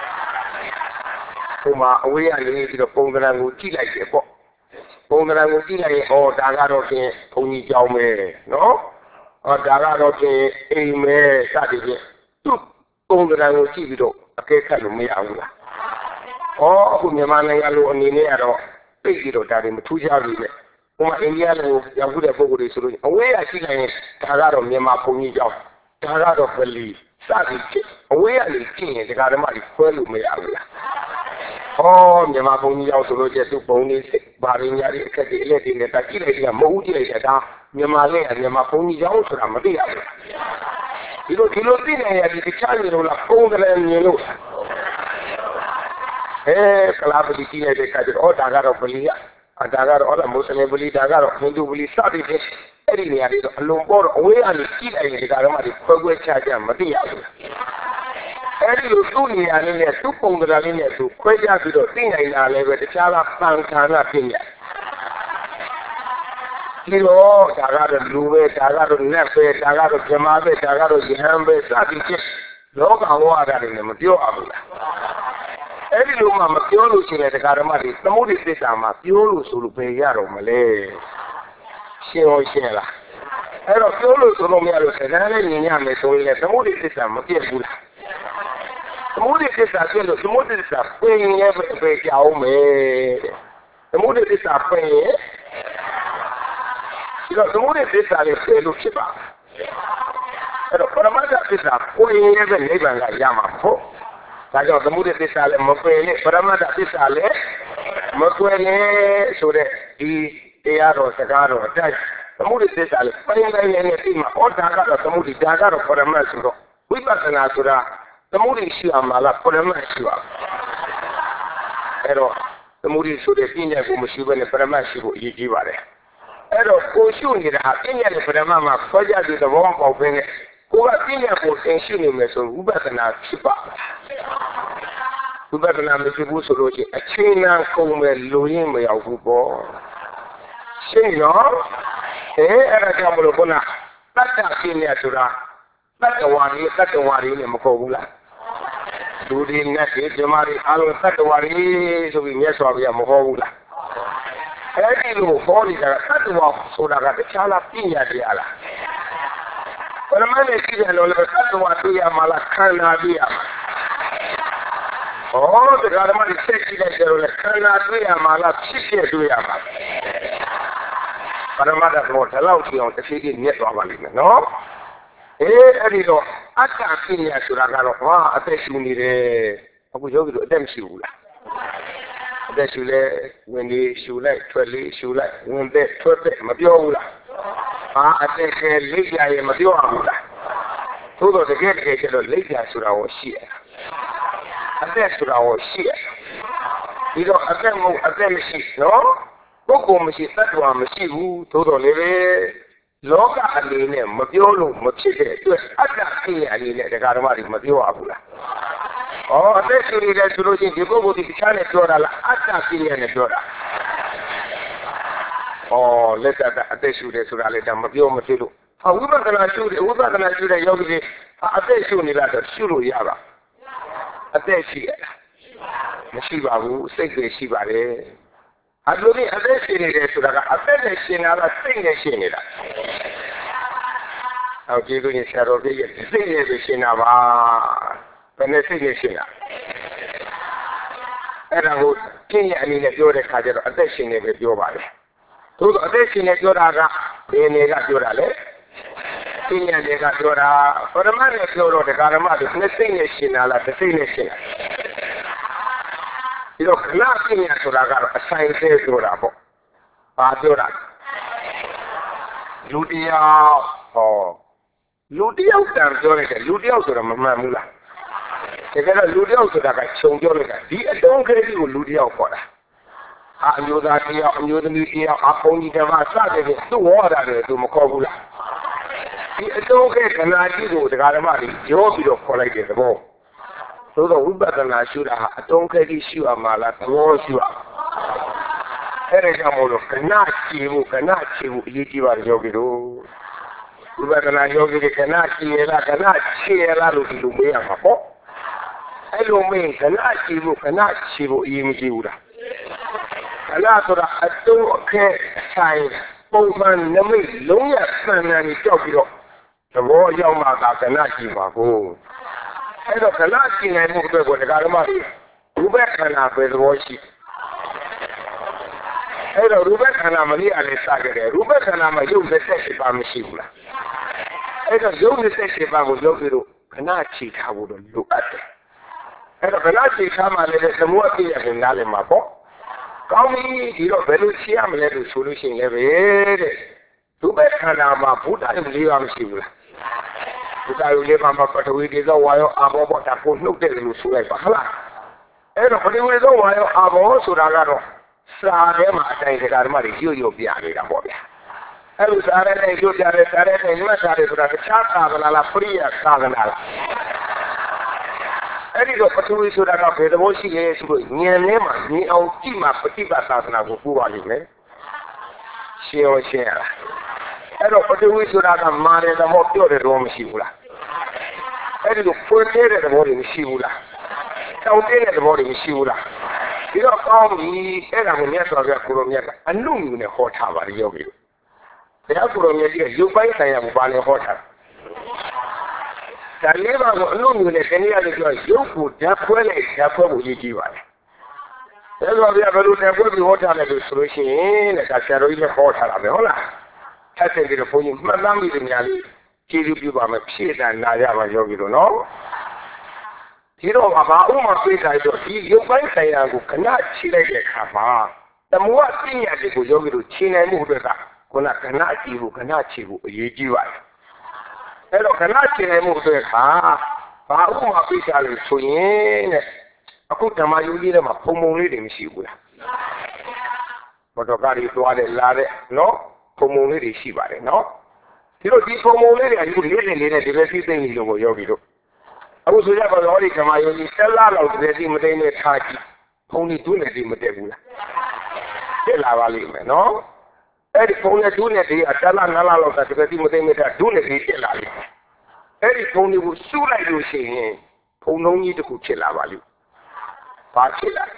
ဟိုမှာအဝေးကနေပြီးတော့ပုံတရံကိုကြည့်လိုက်တယ်ပေါ့ပုံတရံကိုကြည့်လိုက်ရင်ဟောဒါကတော့ဖြင့်ဘုန်းကြီးကြောင်းပဲနော်အော်ဒါကတော့ဖြင့်အိမ်မဲစသည်ဖြင့်သူ့ပုံစံကိုကြည့်ပြီးတော့အကဲခတ်လို့မရဘူးလား။အော်အခုမြန်မာနိုင်ငံလိုအနေနဲ့ကတော့ပြည့်ပြီးတော့ဒါတွေမထူးခြားဘူးလေ။ဟိုမှာအိန္ဒိယလိုရောက်ခုတဲ့ပုံကိုယ်တွေဆိုလို့အဝေးရရှိနိုင်ရင်ဒါကတော့မြန်မာဘုံကြီးကြောင်းဒါကတော့ပလီစသည်ဖြင့်အဝေးရနေကြည့်ရင်ဒကာဓမ္မတွေခွဲလို့မရဘူးလား။အော်မြန်မာဘုံကြီးကြောင်းဆိုလို့ကျသူ့ဘုံလေးစစ်ဘာရင်းညာတွေအခက်တွေအလက်တွေနဲ့တာကြည့်လိုက်တာမဟုတ်ကြည့်လိုက်တာမြန်မာလည်းမြန်မာဘုံကြီးကြောင်းဆိုတာမသိရဘူးဒီလိုဒီလိုသိနေရဒီတခြားနေလို့လားပုံကလေးမြင်လို့အဲကလာပတိကြီးတဲ့ခါကျတော့ဒါကတော့ပလီရအဒါကတော့အဲ့ဒါမွတ်စလင်ပလီဒါကတော့ဟိန္ဒူပလီစသည်ဖြင့်အဲ့ဒီနေရာတွေတော့အလုံးပေါ်တော့အဝေးကနေကြည့်လိုက်ရင်ဒီကတော့မှဒီခွဲခွဲခြားခြားမသိရဘူးအဲ့ဒီလိုသူ့နေရာလေးနဲ့သူ့ပုံကလေးနဲ့သူခွဲခြားပြီးတော့သိနိုင်တာလည်းပဲတခြားကပန်ခါနာဖြစ်ရဒီတော့ဒါကတော့လူပဲဒါကတော့နတ်ပဲဒါကတော့ဇမားပဲဒါကတော့ယဟန်ပဲစသည်ဖြင့်လောကဝါဒတွေလည်းမပြောအပ်ဘူးလားအဲ့ဒီလိုမှမပြောလို့ရှိရင်ဒကာဓမ္မတွေသမုဒိသစ္စာမှာပြောလို့ဆိုလို့ပဲရတော့မလဲရှင်းလို့ရှင်းလားအဲ့တော့ပြောလို့ဆိုလို့မရလို့စကားလေးညင်ရမယ်ဆိုရင်လည်းသမုဒိသစ္စာမပြည့်ဘူးလားသမုဒိသစ္စာပြည့်လို့သမုဒိသစ္စာပြင်ရင်ပဲပဲကြောင်းမယ်သမုဒိသစ္စာပြင်ရင်ဒီတော့သမုဒိသစ္စာလေးပြည့်လို့ဖြစ်ပါအဲ့တော့ပရမတ္ထသစ္စာကိုယ်ရဲ့ပဲနိဗ္ဗာန်ကရမှာဟုတ်ဒါကြောင့်သမုဒိသစ္စာလည်းမပယ်နဲ့ပရမတ္ထသစ္စာလည်းမကွယ်နဲ့ဆိုတဲ့ဒီတရားတော်စကားတော်အတိုင်းသမုဒိသစ္စာလည်းပိုင်းပိုင်းနဲ့ပြီးမှဩဒါကတော့သမုဒိဒါကတော့ပရမတ်ဆိုတော့ဝိပဿနာဆိုတာသမုဒိရှိအောင်မလားပရမတ်ရှိအောင်အဲ့တော့သမုဒိဆိုတဲ့ပြည့်ညတ်ကိုမရှိဘဲနဲ့ပရမတ်ရှိဖို့အရေးကြီးပါတယ်အဲ့တော့ကိုရှုနေတာဟာပြည့်ညတ်နဲ့ပရမတ်မှာခွဲခြားပြီးသဘောပေါက်ပင်းနဲ့ကိုကပြည့်ညတ်ကိုသင်ရှုနေမယ်ဆိုဝိပဿနာဖြစ်ပါဝိပဿနာမရှိဘူးဆိုလို့ချင်းအချိန်နာကုန်ပဲလိုရင်းမရောက်ဘူးပေါ့ရှင်းရောအဲအဲ့ဒါကြောင့်မလို့ခုနတတ္တပြည့်ညတ်ဆိုတာတတ္တဝါကြီးတတ္တဝါကြီးနဲ့မခေါ်ဘူးလားလူတွေနဲ့ဒီဇမားတွေအားလုံးတတ္တဝါကြီးဆိုပြီးမြတ်စွာဘုရားမခေါ်ဘူးလားအဲ့ဒီလိုဟောနေတာတတ္တဝါဆိုတာကတခြားလားပြည့်ညတ်တရားလားပရမတ်နဲ့ရှိတယ်လို့လည်းတတ္တဝါတွေ့ရမှာလားခန္ဓာတွေ့ရမှာဩတရားဓမ္မတွေဆက်ကြည့်လိုက်ကြလို့လည်းခန္ဓာတွေ့ရမှာလားဖြစ်ဖြစ်တွေ့ရမှာပရမတ်ကတော့ဒီလောက်ကြည့်အောင်တစ်ခေတ်ကြီးမြတ်သွားပါလိမ့်မယ်နော်အေးအဲ့ဒီတော့အတ္တပြည့်ညတ်ဆိုတာကတော့ဟာအသက်ရှူနေတယ်အခုယောဂီတို့အသက်မရှိဘူးလားအသက်ရှူလဲဝင်လေရှူလိုက်ထွက်လေရှူလိုက်ဝင်သက်ထွက်သက်မပြောဘူးလားဟာအသက်ကလိပ်ရရင်မပြောရဘူးလားသို့တော့တကယ်တကယ်ကျတော့လိပ်ရဆိုတာကိုရှိရအသက်ဆိုတာကိုရှိရဒီတော့အသက်မဟုတ်အသက်မရှိနော်ပုဂ္ဂိုလ်မရှိသတ္တဝါမရှိဘူးသို့တော်လည်းပဲလောကအနေနဲ့မပြောလို့မဖြစ်တဲ့အတွက်အတ္တဖြစ်ရအနေနဲ့တရားဓမ္မတွေမပြောရဘူးလားဩအသက်ရှင်နေတယ်ဆိုလို့ရှိရင်ဒီပုဂ္ဂိုလ်ဒီတခြားနဲ့ပြောတာလားအတ္တဖြစ်ရနဲ့ပြောတာဩလက်ကအသက်ရှူတယ်ဆိုတာလည်းဒါမပြောမဖြစ်လို့ဟာဝိပဿနာရှုတယ်ဝိပဿနာရှုတဲ့ယောဂီတွေအသက်ရှုနေလားဆိုရှုလို့ရပါအသက်ရှိရမရှိပါဘူးစိတ်တွေရှိပါတယ်အလိုဒီအသက်ရှင်နေတယ်ဆိုတာကအသက်နဲ့ရှင်တာလားစိတ်နဲ့ရှင်နေတာအော်ကျေးဇူးရှင်ဆရာတော်ကြီးရဲ့စိတ်နဲ့ရှင်တာပါဘယ်နဲ့စိတ်နဲ့ရှင်တာအဲ့ဒါကိုပြည့်ရအနေနဲ့ပြောတဲ့ခါကျတော့အသက်ရှင်နေပဲပြောပါလေသို့တော့အသက်ရှင်နေပြောတာကဘယ်နေကပြောတာလဲပြည့်ရနေကပြောတာပရမတ်နဲ့ပြောတော့တရားဓမ္မတွေနှစ်စိတ်နဲ့ရှင်တာလားတစ်စိတ်နဲ့ရှင်တာဒီတော့ခဏပြည့်ရဆိုတာကတော့အဆိုင်သေးဆိုတာပေါ့ဘာပြောတာလူတယောက်ဟောလူတယောက်တန်ပြောလိုက်တယ်လူတယောက်ဆိုတာမမှန်ဘူးလားတကယ်တော့လူတယောက်ဆိုတာကခြုံပြောလိုက်တာဒီအတုံးခဲကြီးကိုလူတယောက်ခေါ်တာအမျိုးသားတယောက်အမျိုးသမီးတယောက်အဖုန်ကြီးတမစတဲ့သူ့ဝါဒတယ်သူမခေါ်ဘူးလားဒီအတုံးခဲခဏကြီးကိုတရားဓမ္မတွေကြောပြီးတော့ခေါ်လိုက်တဲ့သဘောသို့တော့ဝိပဿနာရှုတာဟာအတုံးခဲကြီးရှုရမှာလားသဘောရှုရအဲ့ဒါကြောင့်မို့လို့ခဏကြည့်ဖို့ခဏကြည့်ဖို့အရေးကြီးပါတယ်ယောဂီတို့ဝိပဿနာယောဂီတွေခဏကြည့်ရလားခဏချေရလားလို့ဒီလိုမေးရမှာပေါ့အဲ့လိုမေးခဏကြည့်ဖို့ခဏချေဖို့အရေးမကြီးဘူးလားခဏဆိုတာအတုံးအခဲဆိုင်ပုံမှန်နမိတ်လုံးရဆန်ဆန်ကြီးကြောက်ပြီးတော့သဘောရောက်မှသာခဏကြည့်ပါကိုအဲ့တော့ခဏကြည့်နိုင်မှုအတွက်ကိုတရားဓမ္မတွေရူပခန္ဓာပဲသဘောရှိအဲ့တော့ရူပခန္ဓာမလေးအလေးစခဲ့တယ်ရူပခန္ဓာမှာရုပ်သက်ရှိပါမရှိဘူးလားအဲ့တော့ရုပ်သက်ရှိပါကိုယောဂီတို့ခဏချီထားဖို့တော့လိုအပ်တယ်အဲ့တော့ခဏချီထားမှလည်းသမုဒ္ဒိယကိုနားလည်မှာပေါ့ကောင်းပြီဒီတော့ဘယ်လိုချီရမလဲလို့ဆိုလို့ရှိရင်လည်းပဲတဲ့ရူပခန္ဓာမှာဘုဒ္ဓရဲ့လေးပါမရှိဘူးလားဘုရားရဲ့မှာပထဝီဒေဇဝါယောအာဘောဘောတာကိုနှုတ်တယ်လို့ဆိုလိုက်ပါဟလားအဲ့တော့ပထဝီဒေဇဝါယောအာဘောဆိုတာကတော့စာထဲမှာအတိုင်းတရားဓမ္မတွေရွတ်ရွတ်ပြနေတာပေါ့ဗျာအဲ့လိုစာထဲနဲ့ရွတ်ပြတယ်စာထဲနဲ့ရွတ်ထားတယ်ဆိုတာတခြားသာသနာလားပရိယသာသနာလားအဲ့ဒီတော့ပထဝီဆိုတာကဘယ်သဘောရှိလဲဆိုတော့ဉာဏ်ထဲမှာဉာဏ်အောင်ကြည့်မှပฏิပတ်သာသနာကိုပူပါလိမ့်မယ်ရှင်းအောင်ရှင်းရလားအဲ့တော့ပထဝီဆိုတာကမာတဲ့သဘောပြောတဲ့သဘောမရှိဘူးလားအဲ့ဒီလိုဖွင့်တဲ့သဘောတွေမရှိဘူးလားတောင်းတဲ့သဘောတွေမရှိဘူးလားဒီတော့ကောင်းပြီအဲ့ဒါကိုမြတ်စွာဘုရားကိုရောမြတ်ကအနုမြူနဲ့ဟောထားပါတယ်ယောဂီတို့ဘုရားကိုရောမြတ်ကြီးကရုပ်ပိုင်းဆိုင်ရာကိုပါနေဟောထားဒါလေးပါကိုအနုမြူနဲ့ခဏရလို့ပြောရုပ်ကိုဓာတ်ခွဲလိုက်ဓာတ်ခွဲဖို့ရည်ကြီးပါတယ်အဲ့တော့ဗျာဘယ်လိုဓာတ်ခွဲပြီးဟောထားလဲလို့ဆိုလို့ရှိရင်တဲ့ဆရာတော်ကြီးကဟောထားတာပဲဟုတ်လားထပ်ဆင့်ပြီးတော့ဘုန်းကြီးမှတ်သားမိတယ်များလေးကျေးဇူးပြုပါမယ်ဖြည့်တန်နာရပါယောဂီတို့နော်ဒီတော့ဘာဥမာပြေးတိုင်းတော့ဒီရုပ်ပိုင်းဆိုင်ရာကိုခဏချိလိုက်တဲ့အခါမှာတမောပညာတွေကိုယောဂီတို့ခြေနိုင်မှုအတွက်ကခုနခဏကြည့်ဖို့ခဏခြေဖို့အရေးကြီးပါတယ်အဲ့တော့ခဏခြေနိုင်မှုအတွက်ကဘာဥမာပြေးကြလို့ဆိုရင်တဲ့အခုဓမ္မယုံကြီးထဲမှာပုံပုံလေးတွေမရှိဘူးလားမတော်ကားတွေသွားတယ်လာတယ်နော်ပုံပုံလေးတွေရှိပါတယ်နော်ဒီလိုဒီပုံပုံလေးတွေအခုလေးနေနေတဲ့ဒီလိုသိသိနေလို့ကိုယောဂီတို့အခုဆိုကြပါတော့ဒီဓမ္မယုံကြီးဆက်လာတော့တည်းဒီမတိန်နဲ့ထားကြည့်ဘုံကြီးဒုနဲ့ဒီမတက်ဘူးလားတက်လာပါလိမ့်မယ်နော်အဲ့ဒီဘုံနဲ့ဒုနဲ့ဒီအတလားနလားလောက်တည်းဒီမတိန်နဲ့ထားဒုနဲ့ဒီတက်လာလိမ့်မယ်အဲ့ဒီဘုံတွေကိုစုလိုက်လို့ရှိရင်ဘုံလုံးကြီးတစ်ခုဖြစ်လာပါလိမ့်ဘာဖြစ်လာ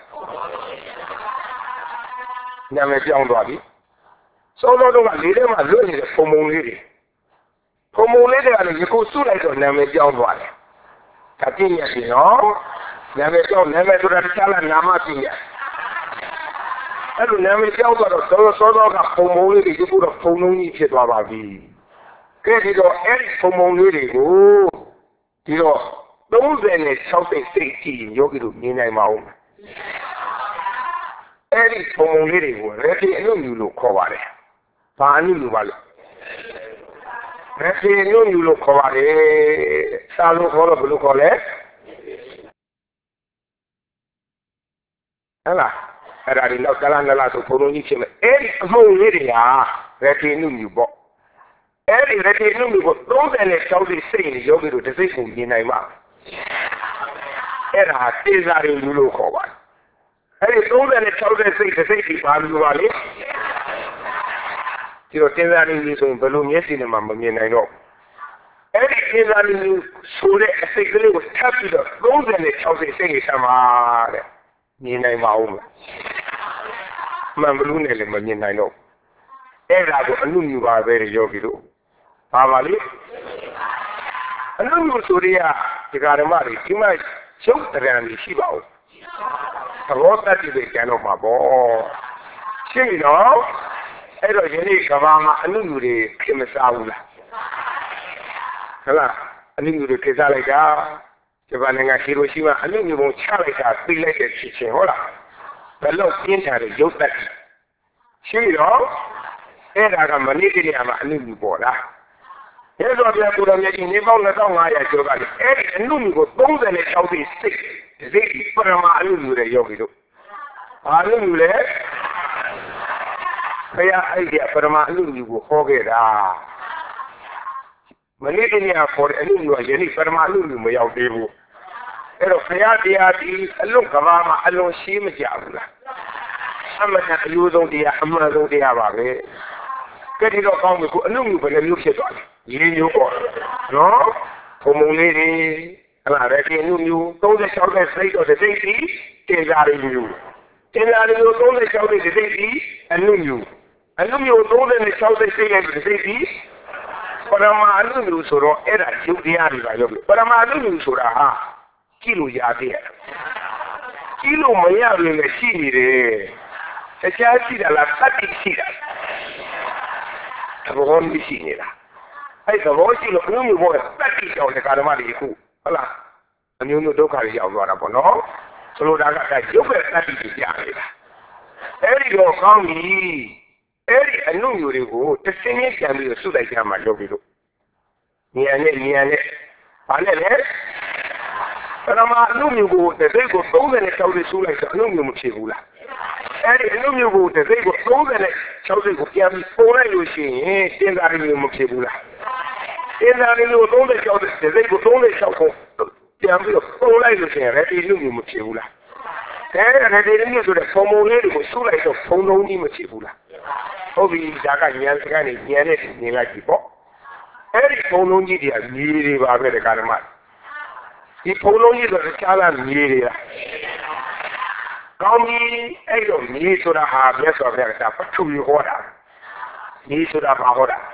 နာမည်ပြောင်းသွားပြီစောစောတော့ကလေးထဲမှာလွတ်နေတဲ့ဘုံဘုံလေးတွေဘုံဘုံလေးတွေကလည်းဒီကိုစုလိုက်တော့နာမည်ပြောင်းသွားတယ်ဒါပြည့်ရပြီနော်နာမည်ပြောင်းနာမည်ဆိုတာတခြားလားနာမပြည့်ရအဲ့လိုနာမည်ပြောင်းသွားတော့စောစောတော့ကဘုံဘုံလေးတွေဒီကိုတော့ဘုံလုံးကြီးဖြစ်သွားပါပြီကဲဒီတော့အဲ့ဒီဘုံဘုံလေးတွေကိုဒီတော့သုံးဆယ်နဲ့၆၀စိတ်ကြည့်ယောဂီတို့မြင်နိုင်ပါဦးအဲ့ဒီဘုံဘုံလေးတွေကိုရတိအနုမြူလို့ခေါ်ပါတယ်ဘာအနုမြူပါလဲရတိအနုမြူလို့ခေါ်ပါတယ်စာလို့ခေါ်တော့ဘယ်လိုခေါ်လဲဟဲ့လားအဲ့ဒါဒီနောက်ကလာနလာဆိုဘုံလုံးကြီးဖြစ်မယ်အဲ့ဒီအမုံလေးတွေဟာရတိအနုမြူပေါ့အဲ့ဒီရတိအနုမြူကိုသုံးဆယ်နဲ့၆၀စိတ်နေယောဂီတို့တစ်စိတ်ကိုမြင်နိုင်ပါအဲ့ဒါတေဇာတွေလို့ခေါ်ပါတယ်အဲ့ဒီသုံးဆယ်နဲ့၆၀စိတ်တစ်စိတ်ဒီပါလို့ပါလေဒီတော့တေဇာတွေဆိုရင်ဘယ်လိုမျက်စိနဲ့မှမမြင်နိုင်တော့အဲ့ဒီတေဇာတွေဆိုတဲ့အစိတ်ကလေးကိုထပ်ပြီးတော့သုံးဆယ်နဲ့၆၀စိတ်နေဆမှာတဲ့မြင်နိုင်ပါဦးမလားမှန်ဘလို့နဲ့လည်းမမြင်နိုင်တော့အဲ့ဒါကိုအနုမြူပါပဲယောဂီတို့ပါပါလေအနုမြူဆိုရဒီကာရမတွေဒီမှာရုပ်တရားတွေရှိပါဦးသဘောတတ်တဲ့ကျန်တော့မှာပေါ့ရှိပြီနော်အဲ့တော့ယနေ့ကဘာမှာအနုမြူတွေခင်မစားဘူးလားဟုတ်လားအနုမြူတွေခင်စားလိုက်တာဂျပန်နိုင်ငံဟီရိုရှီမာအနုမြူပုံချလိုက်တာပြီးလိုက်တဲ့ဖြစ်ချင်းဟုတ်လားဘယ်လောက်ပြင်းထန်တဲ့ရုပ်တတ်ရှိပြီနော်အဲ့ဒါကမနေ့ကနေ့မှာအနုမြူပေါ်လားရဲတော်ပြပူတော်မြတ်ကြီးနေပေါင်း၂၅၀၀ကျော်ကလည်းအဲ့ဒီအနုမြူကိုသုံးဆယ်နဲ့၆၀စိတ်စိတ်ပရမအနုမြူတဲ့ယောဂီတို့ဘာအနုမြူလဲဘုရားအဲ့ဒီပရမအနုမြူကိုဟောခဲ့တာမနေ့ကနေ့ခေါ်တဲ့အနုမြူကယနေ့ပရမအနုမြူမရောက်သေးဘူးအဲ့တော့ဘုရားတရားဒီအလုံးကဘာမှာအလုံးရှိမကြဘူးလားအမှန်တရားအလိုဆုံးတရားအမှန်ဆုံးတရားပါပဲကဲဒီတော့ကောင်းပြီကိုအနုမြူဘယ်လိုမျိုးဖြစ်သွားလဲရေမျိုးပေါ့နော်ဘုံဘုံလေးတွေအဲ့ဒါရတိအနုမြူသုံးဆယ်၆၀စိတ်တော့စိတ်ပြီးတေဇာရီမြူတေဇာရီမြူသုံးဆယ်၆၀စိတ်ပြီးအနုမြူအနုမြူသုံးဆယ်၆၀စိတ်ရဲ့စိတ်ပြီးပရမအနုမြူဆိုတော့အဲ့ဒါယုတ်တရားတွေပါရောက်ပြီပရမအနုမြူဆိုတာဟာကြည့်လို့ရသေးတယ်ကြည့်လို့မရရင်လည်းရှိနေတယ်တရားရှိတာလားတတိရှိတာသဘောမရှိနေတာအဲ့သဘောရှိလို့အမျိုးမျိုးပေါ်တတိကြောင့်ဒီကာရမတွေခုဟုတ်လားအမျိုးမျိုးဒုက္ခတွေရောက်သွားတာပေါ့နော်ဆိုလိုတာကရုပ်ပဲတတိကိုကြားနေတာအဲ့ဒီတော့ကောင်းပြီအဲ့ဒီအနုမျိုးတွေကိုတစင်းချင်းပြန်ပြီးဆုလိုက်ကြမှာလုပ်ပြီးလို့ဉာဏ်နဲ့ဉာဏ်နဲ့ဘာနဲ့လဲပရမအနုမျိုးကိုတစ်စိတ်ကိုသုံးဆယ်နဲ့၆၀ဆုလိုက်ဆိုအနုမျိုးမဖြစ်ဘူးလားအဲ့ဒီအနုမျိုးကိုတစ်စိတ်ကိုသုံးဆယ်နဲ့၆၀ကိုပြန်ပြီးပုံလိုက်လို့ရှိရင်တင်္သာရီမျိုးမဖြစ်ဘူးလားတင်္သာရီမျိုးသုံးဆယ်၆၀တစ်စိတ်ကိုသုံးဆယ်၆ကိုပြန်ပြီးပုံလိုက်လို့ရှိရင်လည်းဒီအနုမျိုးမဖြစ်ဘူးလားအဲ့ဒါဒီအနုမျိုးဆိုတဲ့ပုံပုံလေးတွေကိုဆုလိုက်တော့ဖုံလုံးကြီးမဖြစ်ဘူးလားဟုတ်ပြီဒါကဉာဏ်စကားနဲ့ဉာဏ်နဲ့မြင်လိုက်ပြီပေါ့အဲ့ဒီဖုံလုံးကြီးတွေကမြေတွေပါပဲတကားဓမ္မဒီဖုံလုံးကြီးဆိုတော့ချားလာမြေတွေလားကောင်းပြီအဲ့တော့မြေဆိုတာဟာမြတ်စွာဘုရားကပထဝီဟောတာမြေဆိုတာဘာဟောတာ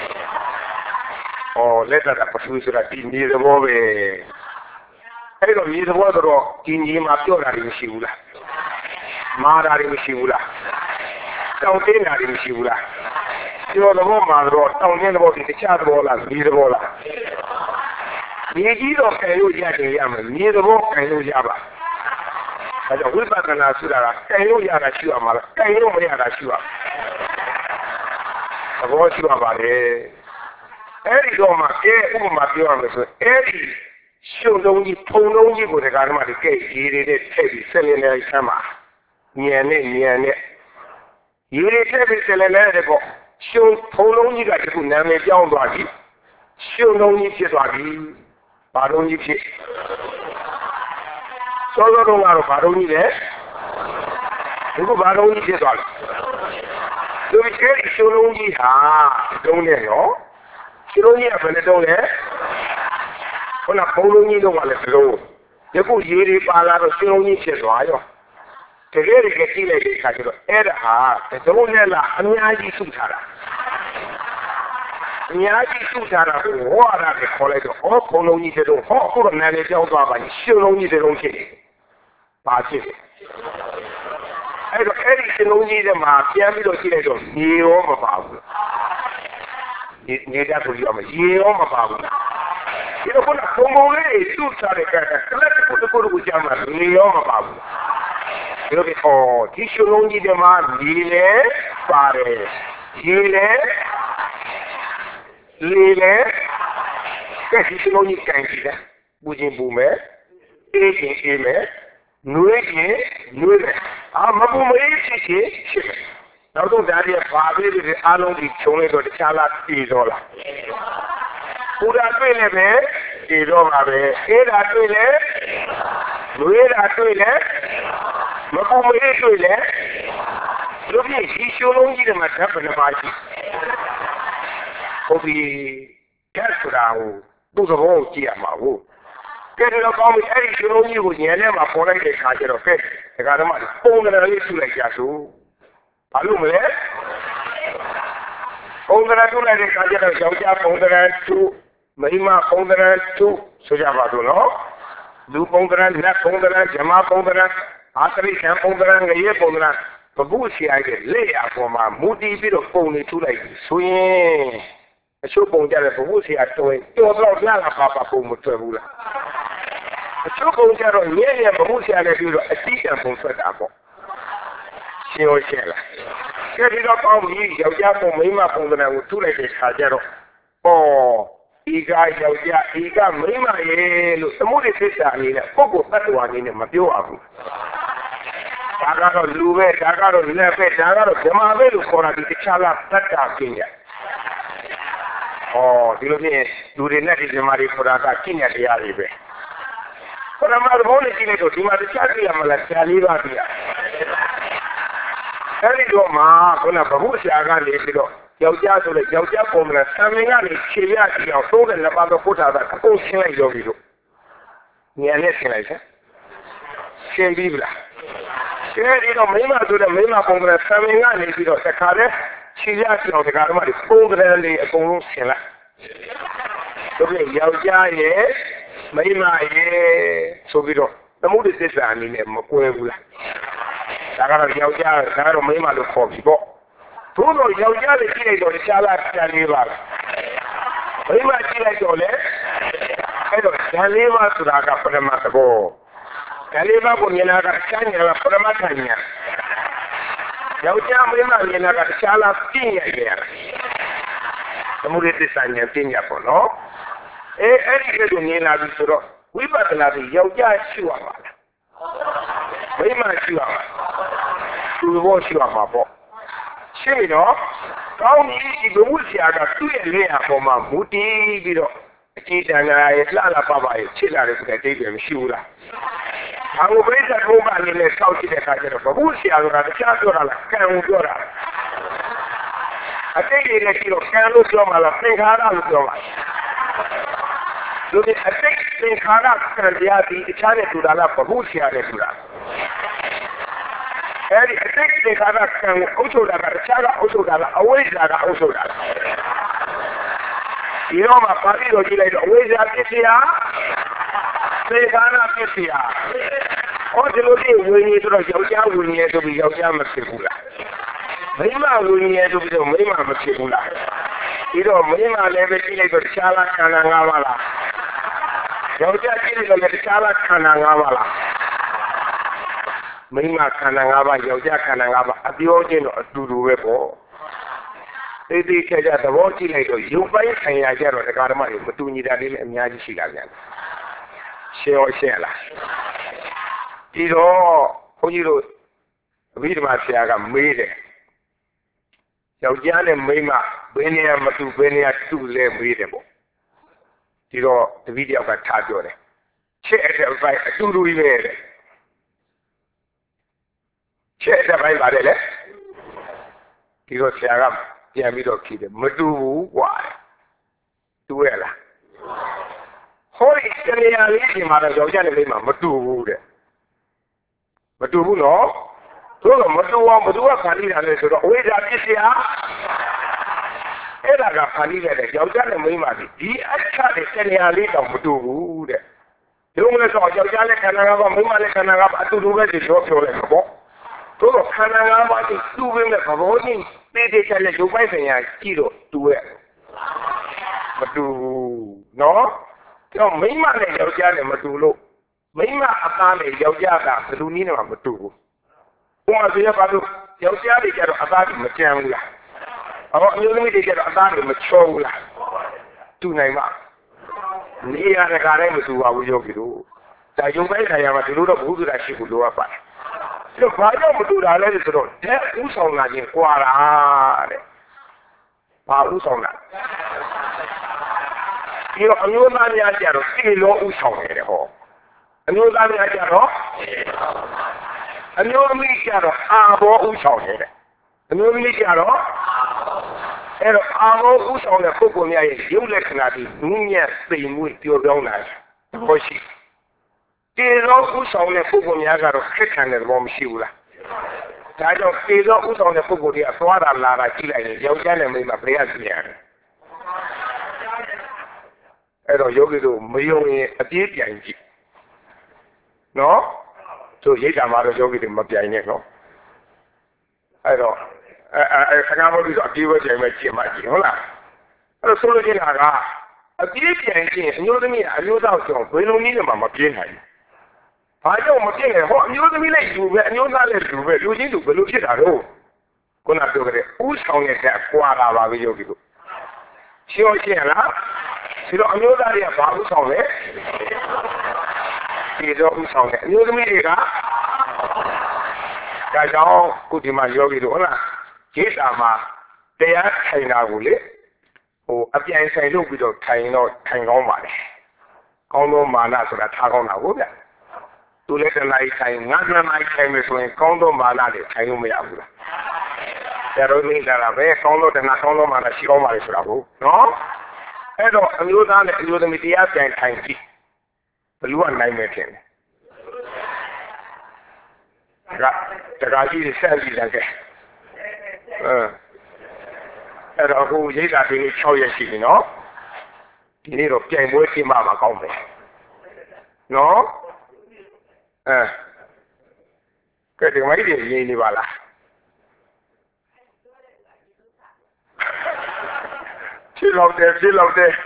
အော်လက်တာပထဝီဆိုတာဒီမြေသဘောပဲအဲ့တော့မြေသဘောတော့ဒီမြေမှာပြောတာတွေမရှိဘူးလားမာတာတွေမရှိဘူးလားတောင်းတင်းတာတွေမရှိဘူးလားပြောတော့မှာတော့တောင်းတဲ့ဘောဒီတခြားဘောလားဒီဘောလားမြေကြီးတော့ခံလို့ရတယ်ရမယ်မြေတော့ခံလို့ရပါဒါကြောင့်ဝိပဿနာဆိုတာကခံလို့ရတာရှိရမှာလားခံလို့မရတာရှိရသဘောရှိပါပါလေအဲ့ဒီတော့မှကဲဥပမာပြောရမယ်ဆိုအဲ့ဒီရှုံလုံးကြီးဖုံလုံးကြီးကိုတခါမှဒီကဲရေးတွေနဲ့ထည့်ပြီးဆက်လင်းနေဆမ်းပါညံနဲ့ညံနဲ့ရေးတွေထည့်ပြီးဆက်လင်းနေတဲ့ပေါ့ရှုံဖုံလုံးကြီးကဒီခုနာမည်ပြောင်းသွားပြီရှုံလုံးကြီးဖြစ်သွားပြီဘာလုံးကြီးဖြစ်စောစောတုန်းကတော့ဘာလုံးကြီးလဲဒီခုဘာလုံးကြီးဖြစ်သွားလဲဒီကဲရှုံလုံးကြီးဟာတုံးနေရောရှုံလုံးကြီးကဘယ်နဲ့တုံးလဲခုနဖုံလုံးကြီးတော့ကလည်းဘလို့ဒီခုရေးတွေပါလာတော့ရှုံလုံးကြီးဖြစ်သွားရောတကယ်တကယ်ကြည့်လိုက်တဲ့အခါကျတော့အဲ့ဒါဟာတုံးနဲ့လားအများကြီးစုထားတာအများကြီးစုထားတာကိုဟောရတာကိုခေါ်လိုက်တော့ဟောဖုံလုံးကြီးတဲ့တော့ဟောအခုတော့နာမည်ပြောင်းသွားပါပြီရှုံလုံးကြီးတဲ့တော့ဖြစ်တယ်ပါဖြစ်တယ်အဲ့တော့အဲ့ဒီရှုံလုံးကြီးတဲ့မှာပြန်ပြီးတော့ကြည့်လိုက်တော့ရေရောမပါဘူးဒီနေတာကိုပြောမယ်ရေရောမပါဘူးဒီတော့ခုနဖုံဖုံလေးစုထားတဲ့ကတည်းကလက်ကိုတကူကိုကြားမှာရေရောမပါဘူးဒီလိုဟောဒီရှုံလုံးကြီးတဲ့မှာရေလည်းပါတယ်ရေလည်းလေလေကဲဒီလိုကြီးကန်ကြည့်တယ်ပူခြင်းပူမယ်အေးခြင်းအေးမယ်နွေးခြင်းနွေးမယ်အာမပူမအေးဖြစ်ခြင်းဖြစ်မယ်နောက်တော့ဒါတွေဘာပဲတွေအားလုံးဒီခြုံလိုက်တော့တခြားလားတည်တော့လားပူတာတွေ့လည်းပဲတည်တော့ပါပဲအေးတာတွေ့လည်းနွေးတာတွေ့လည်းမပူမအေးတွေ့လည်းလူကြီးဒီရှုံးလုံးကြီးတွေမှာဓာတ်ဘယ်နှပါရှိဟုတ်ပြီကဲဆိုတာကိုသူ့သဘောကိုကြည့်ရမှာဟုတ်ကဲတော့ကောင်းပြီအဲ့ဒီရှုံးလုံးကြီးကိုညံထဲမှာပေါ်လိုက်တဲ့ခါကျတော့ကဲဒကာတော့မှပုံကလေးထူလိုက်ကြဆိုဘာလို့မလဲပုံကလေးထူလိုက်တဲ့ခါကျတော့ယောက်ျားပုံကလေးထူမိန်းမပုံကလေးထူဆိုကြပါစို့နော်လူပုံကလေးလက်ပုံကလေးဂျမပုံကလေးအာသရိခံပုံကလေးငရေပုံကလေးဘဘုဆရာရဲ့လက်ရပေါ်မှာမူတည်ပြီးတော့ပုံလေးထူလိုက်ဆိုရင်အချို့ပုံကြတယ်ဘဘုဆရာတော်တော်တော့လာလာပါပါပုံမတွေ့ဘူးလားအချို့ပုံကြတော့ညရဲ့ဘဘုဆရာလည်းပြီးတော့အတိအကျပုံထွက်တာပေါ့ရှင်းရှင်းလားကြည့်တော့ကောင်းပြီယောက်ျားပုံမိန်းမပုံစံကိုထူလိုက်တဲ့ခါကျတော့ဩဤကယောက်ျားဤကမိန်းမရဲ့လို့သမှုရိသစ္စာအနေနဲ့ပုဂ္ဂိုလ်တ attva အနေနဲ့မပြောရဘူးဒါကတော့လူပဲဒါကတော့လက်ပဲဒါကတော့ဓမ္မပဲလို့ခေါ်တာဒီတခြားလားတတ်တာပညာဩဒီလိုဖြစ်လူတွေနဲ့ဒီဓမ္မတွေခေါ်တာကပညာတရားတွေပဲပရမတ်ဘောလေးကြည့်လိုက်တော့ဒီမှာတခြားကြည့်ရမလားဆရာလေးပါပြအဲ့ဒီတော့မှခုနဘဘုဆရာကနေပြီးတော့ယောက်ျားဆိုလေယောက်ျားပုံမလားဆံမင်းကနေခြေရကြည့်အောင်သုံးတဲ့လက်ပါတော့ဖုတ်တာကအကုန်ရှင်းလိုက်ရောပြီလို့ညံနဲ့ရှင်းလိုက်စမ်းရှင်းပြီလားရှင်းပြီးတော့မိမဆိုတဲ့မိမပုံမလားဆံမင်းကနေပြီးတော့တခါတည်းခြေရကြည့်အောင်တခါတော့မှပုံကလေးအကုန်လုံးရှင်းလိုက်တို့ပြယောက်ျားရဲ့မိမရဲ့ဆိုပြီးတော့သမှုတ္တသစ္စာအနေနဲ့မကွဲဘူးလားဒါကတော့ယောက်ျားဒါကတော့မိန်းမလို့ခေါ်ပြီပေါ့ဘုလို့ယောက်ျားလေးကြည့်လိုက်တော့ရှားလာရှားလေးပါမိန်းမကြည့်လိုက်တော့လေအဲ့တော့ရှားလေးပါဆိုတာကပရမတ်သဘောရှားလေးပါကိုမြင်လာကရှားညာကပရမတ်ခံညာယောက်ျားမိန်းမမြင်လာကရှားလာပြည့်ရရသမုဒိသစ္စာညာပြည့်ရပေါ့နော်အဲအဲ့ဒီလိုမြင်လာပြီဆိုတော့ဝိပဿနာပြီးယောက်ျားရှိရပါလားမိန်းမရှိရမှာသူဘောရှိရမှာပေါ့ရှင်းတော့ကောင်းပြီဒီဘုရားဆရာကသူ့ရဲ့လက်အပေါ်မှာမူတည်ပြီးတော့အခြေတန်ရာရဲ့လှလာပါပါရဲ့ခြေလာတဲ့ကိစ္စမရှိဘူးလားဘာလို့ပြိဿဘုရားအနေနဲ့စောက်ကြည့်တဲ့အခါကျတော့ဘုရားဆရာကတခြားပြောတာလားကံကိုပြောတာအတိတ်တွေနဲ့ရှိတော့ကံလို့ပြောမှလားသင်္ခါရလို့ပြောမှာလူတွေအတိတ်သင်္ခါရကံတရားဒီတခြားနဲ့တူတာလားဘုရားဆရာနဲ့တူတာအဲ့ဒီအတိတ်သင်္ခါရကံကိုအုပ်ချုပ်တာကတခြားကအုပ်ချုပ်တာလားအဝိဇ္ဇာကအုပ်ချုပ်တာလားဒီတော့မှပါဠိတော်ကြည့်လိုက်တော့အဝိဇ္ဇာပစ္စယသင်္ခါရပစ္စယဟောဒီလိုဒီဝိညာဉ်ဆိုတော့ယောက်ျားဝိညာဉ်ဆိုပြီးယောက်ျားမဖြစ်ဘူးလားမိမလူကြီးရဲ့တို့ပြီးတော့မိမမဖြစ်ဘူးလားပြီးတော့မိမလည်းပဲကြည့်လိုက်တော့တခြားလားခန္ဓာ၅ပါးလားယောက်ျားကြည့်လိုက်တော့တခြားလားခန္ဓာ၅ပါးလားမိမခန္ဓာ၅ပါးယောက်ျားခန္ဓာ၅ပါးအပြောချင်းတော့အတူတူပဲပေါ့သိသိချာချာသဘောကြည့်လိုက်တော့ရုပ်ပိုင်းဆိုင်ရာကြတော့တရားဓမ္မတွေမတူညီတာလေးလည်းအများကြီးရှိလာပြန်ရှင်းရောရှင်းလားဒီတော့ဘုန်းကြီးတို့အဘိဓမ္မာဆရာကမေးတယ်ယောက်ျားနဲ့မိန်းမဘယ်နေရာမတူဘယ်နေရာတူလဲမေးတယ်ပေါ့ဒီတော့တပည့်တယောက်ကထားပြောတယ်ချစ်တဲ့အပိုင်းအတူတူကြီးပဲတဲ့ချစ်တဲ့ပိုင်းပါတယ်လေဒီတော့ဆရာကပြန်ပြီးတော့ကြည့်တယ်မတူဘူးကွာတူရလားဟောဒီနေရာလေးဒီမှာတော့ယောက်ျားနဲ့မိန်းမမတူဘူးတဲ့မတူဘူးနော်တို့ကမတူအောင်ဘသူကခါလိတာလဲဆိုတော့အဝိဇ္ဇာပစ္စယအဲ့ဒါကခါလိတဲ့ယောက်ျားနဲ့မိန်းမဒီအခါတဲ့နေရာလေးတော့မတူဘူးတဲ့ဒီလိုမျိုးဆိုယောက်ျားနဲ့ခန္ဓာကမိန်းမနဲ့ခန္ဓာကအတူတူပဲဒီလိုပြောလိုက်မှာပေါ့တို့ကခန္ဓာကပါတူတူပဲနဲ့ဘောင်းကြီးတေးသေးချာလေးရုပ်ပိုင်းဆိုင်ရာကြည့်တော့တူရဲ့မတူဘူးနော်တော့မိန်းမနဲ့ယောက်ျားနဲ့မတူလို့မိန်းမအသားနဲ့ယောက်ျားကဘယ်လိုနည်းနဲ့မှမတူဘူးဘုရားဆိုရပါလို့ယောက်ျားတွေကျတော့အသားကြီးမကြမ်းဘူးလားအော်အမျိုးသမီးတွေကျတော့အသားကြီးမချောဘူးလားတူနိုင်မှာနေရာတကာတိုင်းမတူပါဘူးယောဂီတို့ဒါယုံပိုင်းဆိုင်ရာမှာဒီလိုတော့ဘုရားရှိဖို့လိုအပ်ပါတယ်ဒီဘာကြောင့်မတူတာလဲဆိုတော့တဲ့ဥဆောင်လာခြင်းကွာတာတဲ့ဘာဥဆောင်လာဒီတော့အမျိုးသားများကျတော့တေလောဥဆောင်နေတယ်ဟောအမျိုးသားများကျတော့အမျိုးသမီးကျတော့အာဘောဥဆောင်နေတယ်အမျိုးသမီးကျတော့အဲ့တော့အာဘောဥဆောင်တဲ့ပုဂ္ဂိုလ်များရဲ့ရုပ်လက္ခဏာတွေနူးညံ့သိမ်မွေ့ပျော်ပြောင်းလာတယ်ဟောရှိတေလောဥဆောင်တဲ့ပုဂ္ဂိုလ်များကတော့ခက်ခံတဲ့ဘောမရှိဘူးလားဒါကြောင့်တေလောဥဆောင်တဲ့ပုဂ္ဂိုလ်တွေအသွားတာလာတာကြည့်လိုက်ရင်ယောက်ျားနဲ့မိန်းမဘယ်ကကြည့်ရတယ်အဲ့တော့ယောဂီတို့မယုံရင်အပြေးပြိုင်ကြည့်နော်တို့ရိတ်တာမှာတော့ယောဂီတွေမပြိုင်နဲ့နော်အဲ့တော့အဲအဲခဏမလို့အပြေးပဲပြိုင်မဲ့ကြည့်မှကြည့်ဟုတ်လားအဲ့တော့ဆိုလိုချင်တာကအပြေးပြိုင်ခြင်းအမျိုးသမီးကအမျိုးသားကြောင့်ဘယ်လိုနည်းနဲ့မှမပြေးနိုင်ဘူးဘာကြောင့်မပြေးလဲဟောအမျိုးသမီးလည်းလူပဲအမျိုးသားလည်းလူပဲလူချင်းလူဘယ်လိုဖြစ်တာတော့ခုနပြောကြတဲ့ဥဆောင်ရဲ့အကွာတာပါပဲယောဂီတို့ရှင်းရှင်းလားဒီတော့အမျိုးသားတွေကဘာဥဆောင်လဲဒီတော့ဥဆောင်တယ်အမျိုးသမီးတွေကဒါကြောင့်ခုဒီမှာယောဂီတို့ဟုတ်လားခြေတာမှာတရားထိုင်တာကိုလေဟိုအပြိုင်ဆိုင်လုပ်ပြီးတော့ထိုင်တော့ထိုင်ကောင်းပါလေကောင်းတော့မာနဆိုတာထားကောင်းတာဟုတ်ဗျသူလည်းတစ်လိုက်ထိုင်ငါးလိုက်ထိုင်မယ်ဆိုရင်ကောင်းတော့မာနတွေထိုင်လို့မရဘူးလားဆရာတို့နေတာပဲကောင်းတော့တနာကောင်းတော့မာနရှိကောင်းပါလေဆိုတာဟုတ်နော်အဲ့တော့အမျိုးသားနဲ့အမျိုးသမီးတရားပြန်ထိုင်ကြည့်ဘလူကနိုင်မယ်ထင်တယ်ဒါတကားကြီးဆက်ပြီးတယ်ကဲအဲအဲ့တော့အခုရိတ်တာဒီနေ့၆ရက်ရှိပြီနော်ဒီနေ့တော့ပြိုင်ပွဲရှင်းပါမှာကောင်းတယ်နော်အဲကဲဒီမိုက်တွေရင်းနေပါလားခြေလောက်တယ်ခြေလောက်တယ်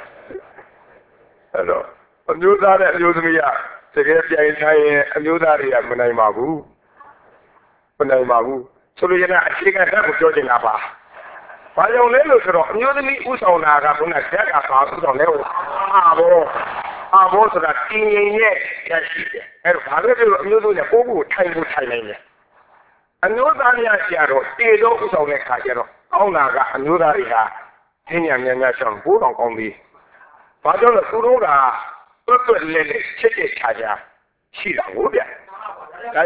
အဲ့တော့အမျိုးသားနဲ့အမျိုးသမီးကတကယ်ပြိုင်ဆိုင်ရင်အမျိုးသားတွေကမနိုင်ပါဘူးမနိုင်ပါဘူးဆိုလိုချင်တာအခြေခံဓာတ်ကိုပြောချင်တာပါဘာကြောင့်လဲလို့ဆိုတော့အမျိုးသမီးဥဆောင်တာကဘုန်းကဓာတ်ကပါဥဆောင်လဲဟိုအာဘောအာဘောဆိုတာတင်းငင်ရဲ့ရရှိတယ်အဲ့တော့ဘာလို့လဲဆိုတော့အမျိုးသမီးကကိုယ့်ကိုထိုင်ဖို့ထိုင်နိုင်တယ်အမျိုးသားများကြတော့တေတော့ဥဆောင်တဲ့ခါကျတော့ကောင်းတာကအမျိုးသားတွေကသင်ညာများများရှောင်းဘိုးတော်ကောင်းပြီးဘာကြောင့်လဲသူတို့ကတွတ်တွတ်လဲလဲချက်ချက်ချာချာရှိတာဟုတ်ဗျဒါ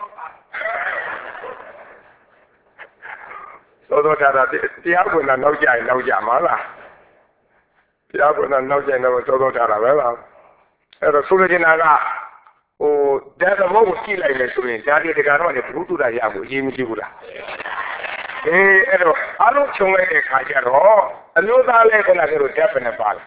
သောတော်တာတရားကွယ်နာနောက်ကြရင်နောက်ကြမှာလားတရားကွယ်နာနောက်ကြရင်တော့သောတော်တာပဲလားအဲ့တော့ဆိုလိုချင်တာကဟိုဓာတ်သဘောကိုကြည့်လိုက်လေဆိုရင်ဓာတ်ဒီတကတော့လည်းဘုသူတာရဖို့အရေးမကြီးဘူးလားအေးအဲ့တော့အားလုံးခြုံလိုက်တဲ့ခါကျတော့အမျိုးသားလည်းခဏကျတော့ဓာတ်ပဲနဲ့ပါလား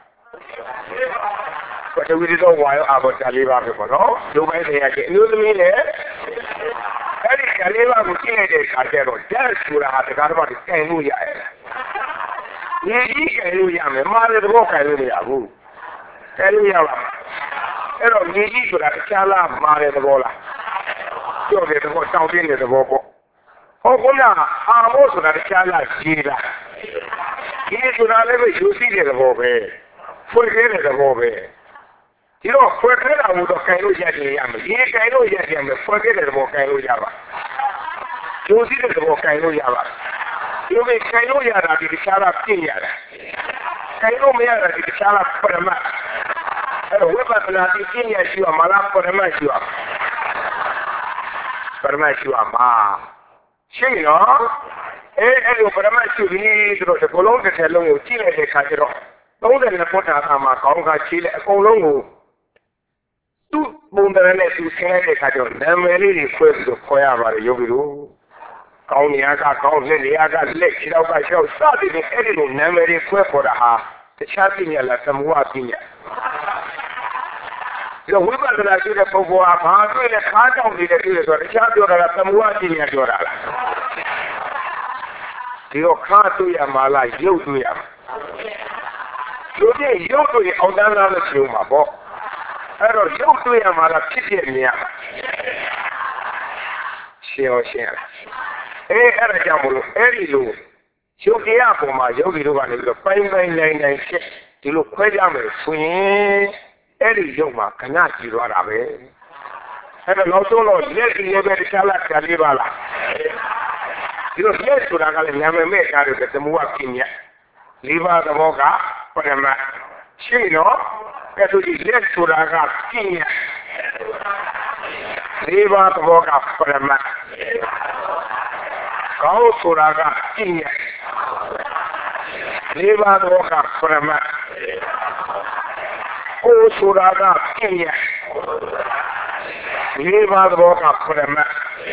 ပထဝီတော့ဝါရောအာဘောတာလေးပါပဲပေါ့နော်လူပိုင်းဆိုင်ရာကျအမျိုးသမီးလည်းအဲ့ဒီကလေးပါကိုကြည့်လိုက်တဲ့အခါကျတော့ဓာတ်ဆိုတာဟာတကားတော့ကင်လို့ရတယ်။ညီကြီးကင်လို့ရမယ်။မာတဲ့ဘောကင်လို့မရဘူး။ကင်လို့ရပါအဲ့တော့ညီကြီးဆိုတာတခြားလားမာတဲ့ဘောလား။ပြောတဲ့ဘောတောင်းတင်းတဲ့ဘောပေါ့။ဟောကုလားအာမို့ဆိုတာတခြားလားကြီးလား။ဒီဆိုတာလည်းပဲယူစီတဲ့ဘောပဲ။ဖွင့်ခဲ့တဲ့ဘောပဲ။ဒီတော့ဖွင့်ခဲ့တာမို့တော့ကင်လို့ရတယ်ရမယ်။ဒီကင်လို့ရတယ်မယ်ဖွင့်ခဲ့တဲ့ဘောကင်လို့ရပါ။ယူစီတဲ့ဘောကင်လို့ရပါ။ဒီလိုပဲကင်လို့ရတာဒီတခြားလားပြည့်ရတယ်။ကင်လို့မရတာဒီတခြားလားပရမတ်အဲ့တော့ဝိပဿနာတိပညာရှိရမလားပရမတ်ရှိရပရမတ်ရှိရမှာရှိနော်အဲအဲ့လိုပရမတ်ရှိပြီးတို့ဒီဘလုံးတစ်ထည်လုံးကိုကြည့်လိုက်တဲ့အခါကျတော့သုံးတယ်နဲ့ပေါ်တာကမှခေါင်းကချီးလိုက်အကုန်လုံးကိုသူ့ပုံတရနဲ့သူဆင်းလိုက်တဲ့အခါကျတော့နာမည်လေးတွေခွဲပြီးတော့ခေါ်ရပါတယ်ယောဂီတို့ကောင်းနေရကကောင်းလက်နေရကလက်ခြေတော့ကရှောက်စသည်ဖြင့်အဲ့ဒီလိုနာမည်တွေခွဲခေါ်တာဟာတခြားပညာလားသမုဟပညာဒီဝိပဿနာရှိတဲ့ပုဂ္ဂိုလ်ဟာဘာတွေ့လဲခါတောင်းနေတဲ့တွေ့လဲဆိုတော့တခြားပြောတာကသမုဟပညာပြောတာလားဒီတော့ခါတွေ့ရမှာလားရုပ်တွေ့ရမှာရုပ်နဲ့ရုပ်တွေ့အောင်တန်းလာလို့ပြောမှာပေါ့အဲ့တော့ရုပ်တွေ့ရမှာလားဖြစ်ဖြစ်မြင်ရမှာရှင်းအောင်ရှင်းရအေးအဲ့ဒါကြောင့်မလို့အဲ့ဒီလိုရုပ်တရားပေါ်မှာယောဂီတို့ကနေပြီးတော့ပိုင်းပိုင်းနိုင်နိုင်ဖြစ်ဒီလိုခွဲကြမယ်ဆိုရင်အဲ့ဒီရုပ်မှာခဏကြည့်သွားတာပဲအဲ့တော့နောက်ဆုံးတော့လက်ကြီးရဲ့ပဲတခြားလားကြာလေးပါလားဒီလိုလက်ဆိုတာကလည်းနာမည်မဲ့ထားတယ်သမုဟပညာလေးပါးသဘောကပရမတ်ရှိနော်အဲ့ဒါဒီလက်ဆိုတာကပညာလေးပါးသဘောကပရမတ်ကောင်းဆိုတာကပညာလေးပါးသဘောကပရမတ်ကိုယ်ဆိုတာကပညာလေးပါးသဘောကပရမတ်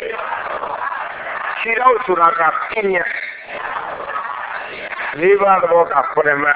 ရှိတော့ဆိုတာကပညာလေးပါးသဘောကပရမတ်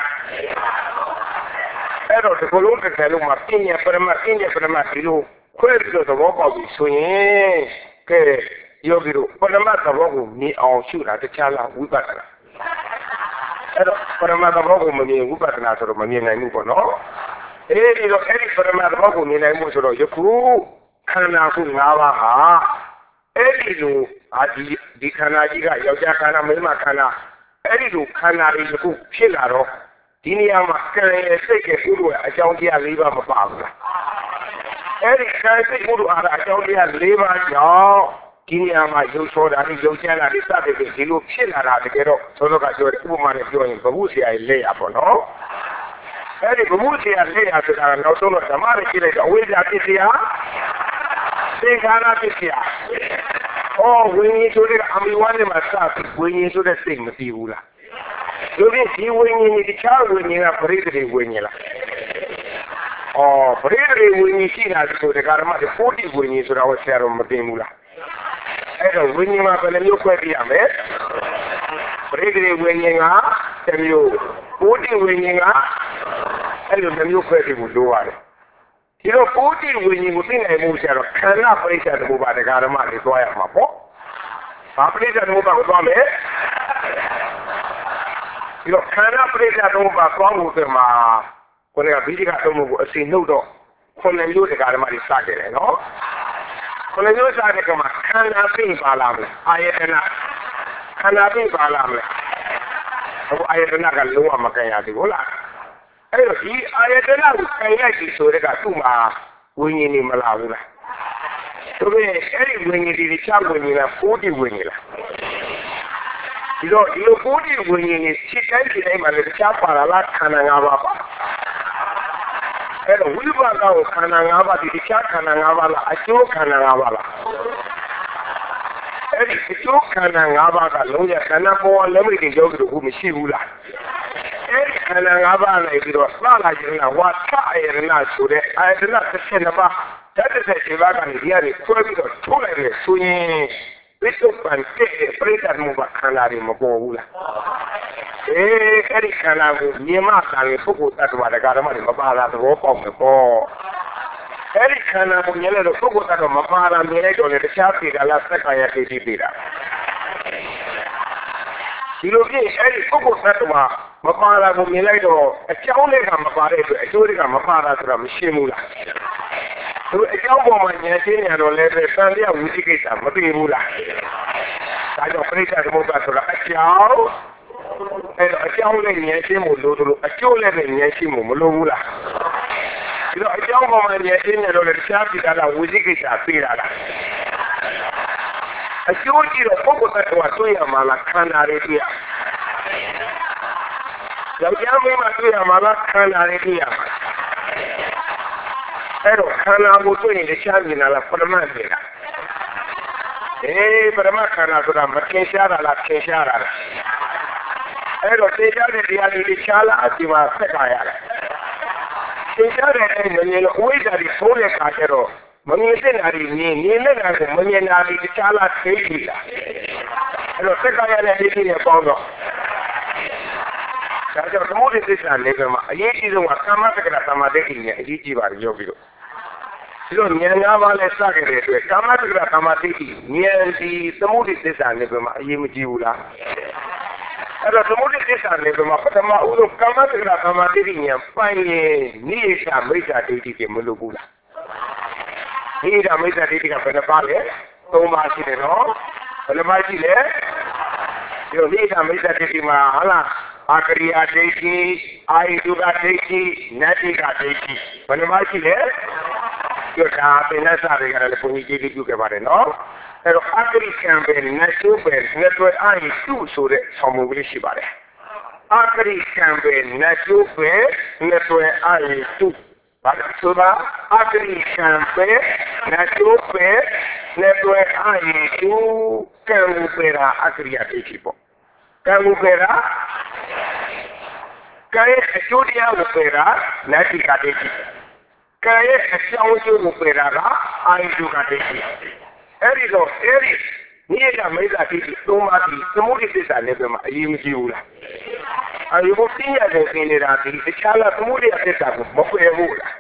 အဲ့တော့ဒီလိုတစ်ခါလုံးမှာပညာပရမတ်ပညာပရမတ်ဒီလိုခွဲပြီးတော့သဘောပေါက်ပြီးဆိုရင်ကဲယောဂီတို့ပရမတ်သဘောကိုမြင်အောင်ရှုတာတခြားလားဝိပဿနာအဲ့တော့ပရမတ်သဘောကိုမမြင်ဝိပဿနာဆိုတော့မမြင်နိုင်ဘူးပေါ့နော်အေးဒီတော့အဲ့ဒီပရမတ်သဘောကိုမြင်နိုင်မှုဆိုတော့ယခုခန္ဓာခု၅ပါးဟာအဲ့ဒီလိုအာဒီဒီခန္ဓာကြီးကယောက်ျားခန္ဓာမိန်းမခန္ဓာအဲ့ဒီလိုခန္ဓာတွေယခုဖြစ်လာတော့ဒီနေရာမှာကံရဲ့စိတ်ရဲ့ဥဒ္ဒဝအကြောင်းတရား၄ပါးမပါဘူးလားအဲ့ဒီကံစိတ်ဥဒ္ဒဝအကြောင်းတရား၄ပါးကြောင့်ဒီနေရာမှာရုပ်ဆိုတာနဲ့ရုပ်ချမ်းတာတွေစတဲ့ဒီလိုဖြစ်လာတာတကယ်တော့သောသောကပြောတဲ့ဥပမာနဲ့ပြောရင်ဘဝဆရာကြီးလက်ရပါတော့အဲ့ဒီဘဝဆရာလက်ရဆိုတာကနောက်ဆုံးတော့ဓမ္မတွေကြည့်လိုက်တော့အဝိဇ္ဇာပစ္စယသင်္ခါရပစ္စယအော်ဝိညာဉ်ဆိုတဲ့အမိဝါနဲ့မှာစပြီးဝိညာဉ်ဆိုတဲ့စိတ်မသိဘူးလားဒီလိုဒီဝိညာဉ်ဒီတခြားဝိညာဉ်ကပရိသေဝိညာဉ်လားအော်ပရိသေဝိညာဉ်ရှိတာဆိုတဲ့ကာရမတဲ့ဖိုတိဝိညာဉ်ဆိုတာကိုဆရာတော်မသိဘူးလားအဲ့တော့ဝိညာဉ်မှာဘယ်လိုမျိုးခွဲပြရမလဲပရိသေဝိညာဉ်ကတစ်မျိုးဖိုတိဝိညာဉ်ကအဲ့လိုတစ်မျိုးခွဲပြဖို့လိုပါတယ်ဒီတော့ဖိုတိဝိညာဉ်ကိုသိနိုင်မှုဆရာတော်ခန္ဓာပရိစ္ဆေတဘောပါဒကာရမတွေသွားရမှာပေါ့ဘာပရိစ္ဆေတဘောပါကိုသွားမယ်ဒီတော့ခန္ဓာပရိစ္ဆေတဘောပါသွားဖို့ဆိုမှာကိုယ်ကဗိဓိကအမှုကိုအစီနှုတ်တော့ခုနှစ်မျိုးဒကာရမတွေစကြတယ်နော်ခုနှစ်မျိုးစတဲ့ကမှာခန္ဓာသိပါလာမလားအာယတနာခန္ဓာသိပါလာမလားဟိုအာယတနာကလုံးဝမကင်ရသေးဘူးလားအဲ့တော့ဒီအာယတနာကိုကင်လိုက်ပြီဆိုတဲ့ကသူ့မှာဝိညာဉ်နေမလာဘူးလားသူကအဲ့ဒီဝိညာဉ်ဒီချဝိညာဉ်ကဖိုးတိဝိညာဉ်လားဒီတော့ဒီလိုဖိုးတိဝိညာဉ်ကိုခြေတိုင်းခြေတိုင်းမှာလည်းတခြားပါလာလားခန္ဓာ၅ပါးပါအဲ့တော့ဝိပါကကိုခန္ဓာ၅ပါးဒီတခြားခန္ဓာ၅ပါးလားအကျိုးခန္ဓာ၅ပါးလားအဲ့ဒီအကျိုးခန္ဓာ၅ပါးကလုံးရခန္ဓာပေါ်လက်မိတ်တွေရောက်ကြလို့မရှိဘူးလားအဲ့ဒီခန္ဓာ၅ပါးလိုက်ပြီးတော့စလာကျင်လာဝါထအယရဏဆိုတဲ့အာယတနာတစ်ချက်နှစ်ပါးဓာတ်တစ်ချက်ခြေပါကနေဒီကနေဆွဲပြီးတော့ထုတ်လိုက်တယ်ဆိုရင်ဝိသုပန်တဲ့ပြိတ္တမှုပါခန္ဓာတွေမပေါ်ဘူးလားအေးအဲ့ဒီခန္ဓာကိုမြင်မှသာလေပုဂ္ဂိုလ်တ attva တက္ကရာမတွေမပါတာသဘောပေါက်မယ်ပေါ့အဲ့ဒီခန္ဓာကိုမြင်လို့ပုဂ္ဂိုလ်ကတော့မပါတာမြင်လိုက်တော့လေတခြားပြည်တာလားသက္ကာယဒိဋ္ဌိပြည်တာဒီလိုဖြစ်အဲ့ဒီပုဂ္ဂိုလ်သတ္တဝါမပါတာကိုမြင်လိုက်တော့အကြောင်းတွေကမပါတဲ့အတွက်အကျိုးတွေကမပါတာဆိုတာမရှင်းဘူးလားသူအကြောင်းပေါ်မှာဉာဏ်ရှင်းနေတော့လည်းပဲသံဃာဝိသိကိစ္စမသိဘူးလားဒါကြောင့်ပြိဿသမုပ္ပါဆိုတာအကြောင်းအဲ့တော့အကြောင်းနဲ့ဉာဏ်ရှင်းမှုလို့လို့အကျိုးလည်းပဲဉာဏ်ရှင်းမှုမလိုဘူးလားဒီတော့အကြောင်းပေါ်မှာဉာဏ်ရှင်းနေတော့လည်းတခြားပြည်တာလားဝိသိကိစ္စသိတာလားအကျိုးကြည့်တော့ပုဂ္ဂိုလ်သတ္တဝါတွေ့ရမှာလားခန္ဓာတွေတွေ့ရယောက်ျားမိန်းမတွေ့ရမှာလားခန္ဓာတွေတွေ့ရမှာအဲ့တော့ခန္ဓာကိုတွေ့ရင်တခြားမြင်တာလားပရမတ်မြင်တာအေးပရမတ်ခန္ဓာဆိုတာမထင်ရှားတာလားထင်ရှားတာလားအဲ့တော့ထင်ရှားတဲ့တရားတွေရှားလာအစီအမဆက်ခါရတယ်ထင်ရှားတဲ့အဲ့ဒီလိုဝိဇ္ဇာတွေဆိုးတဲ့ခါကျတော့မမြင်တဲ့နာရီမြင်မြင်တဲ့နာရီမမြင်နာရီတခြားလားသိပြီလားအဲ့တော့ဆက်ခါရတဲ့ဒီနည်းပေါင်းတော့ဒါကြောင့်သမုဒိသစ္စာလေးပဲမှာအရေးကြီးဆုံးကကာမတက္ကရာသမာဓိဉာဏ်အရေးကြီးပါတယ်ပြောပြီးတော့ဒီလိုဉာဏ်၅ပါးလဲစခဲ့တဲ့အတွက်ကာမတက္ကရာသမာဓိဉာဏ်ဒီသမုဒိသစ္စာလေးပဲမှာအရေးမကြီးဘူးလားအဲ့တော့သမုဒိသစ္စာလေးပဲမှာပထမဦးဆုံးကာမတက္ကရာသမာဓိဉာဏ်ပိုင်ရင်နိယိမိစ္ဆာဒိဋ္ဌိကမလို့ဘူးလားနိယိမိစ္ဆာဒိဋ္ဌိကဘယ်နှပါလဲသုံးပါးရှိတယ်နော်ဘယ်နှပါးရှိလဲဒီလိုနိယိမိစ္ဆာဒိဋ္ဌိမှာဟာလားအာကရိယာဒိဋ္ဌိအာယုကဒိဋ္ဌိနတ္တိကဒိဋ္ဌိဘယ်နှပါးရှိလဲပြောတာပင်နဲ့စားတွေကလည်းဘုန်းကြီးကြည့်ကြည့်ပြုခဲ့ပါတယ်နော်အဲ့တော့အာကရိကံပဲနတ်ချိုးပဲနဲ့တွေ့အာယုတုဆိုတဲ့ဆောင်းမှုကလေးရှိပါတယ်အာကရိကံပဲနတ်ချိုးပဲနဲ့တွေ့အာယုတုဘာလို့ဆိုတာအာကရိကံပဲနတ်ချိုးပဲနဲ့တွေ့အာယုတုကံပဲရာအာကရိယာဒိဋ္ဌိပေါ့ကံပဲရာကံရဲ့အကျိုးတရားကိုပယ်တာနတ္တိကဒိဋ္ဌိကံရဲ့အကြောင်းအကျိုးကိုပယ်တာကအာယုကဒိဋ္ဌိအဲ့ဒီတော့အဲ့ဒီနိယမိစ္ဆာဒိဋ္ဌိသုံးပါးဒီသမုဒိသစ္စာလည်းပဲမှာအရေးမကြီးဘူးလားအာယုကိုသိရတယ်သိနေတာဒီတခြားလားသမုဒိသစ္စာကိုမပယ်ဘူးလား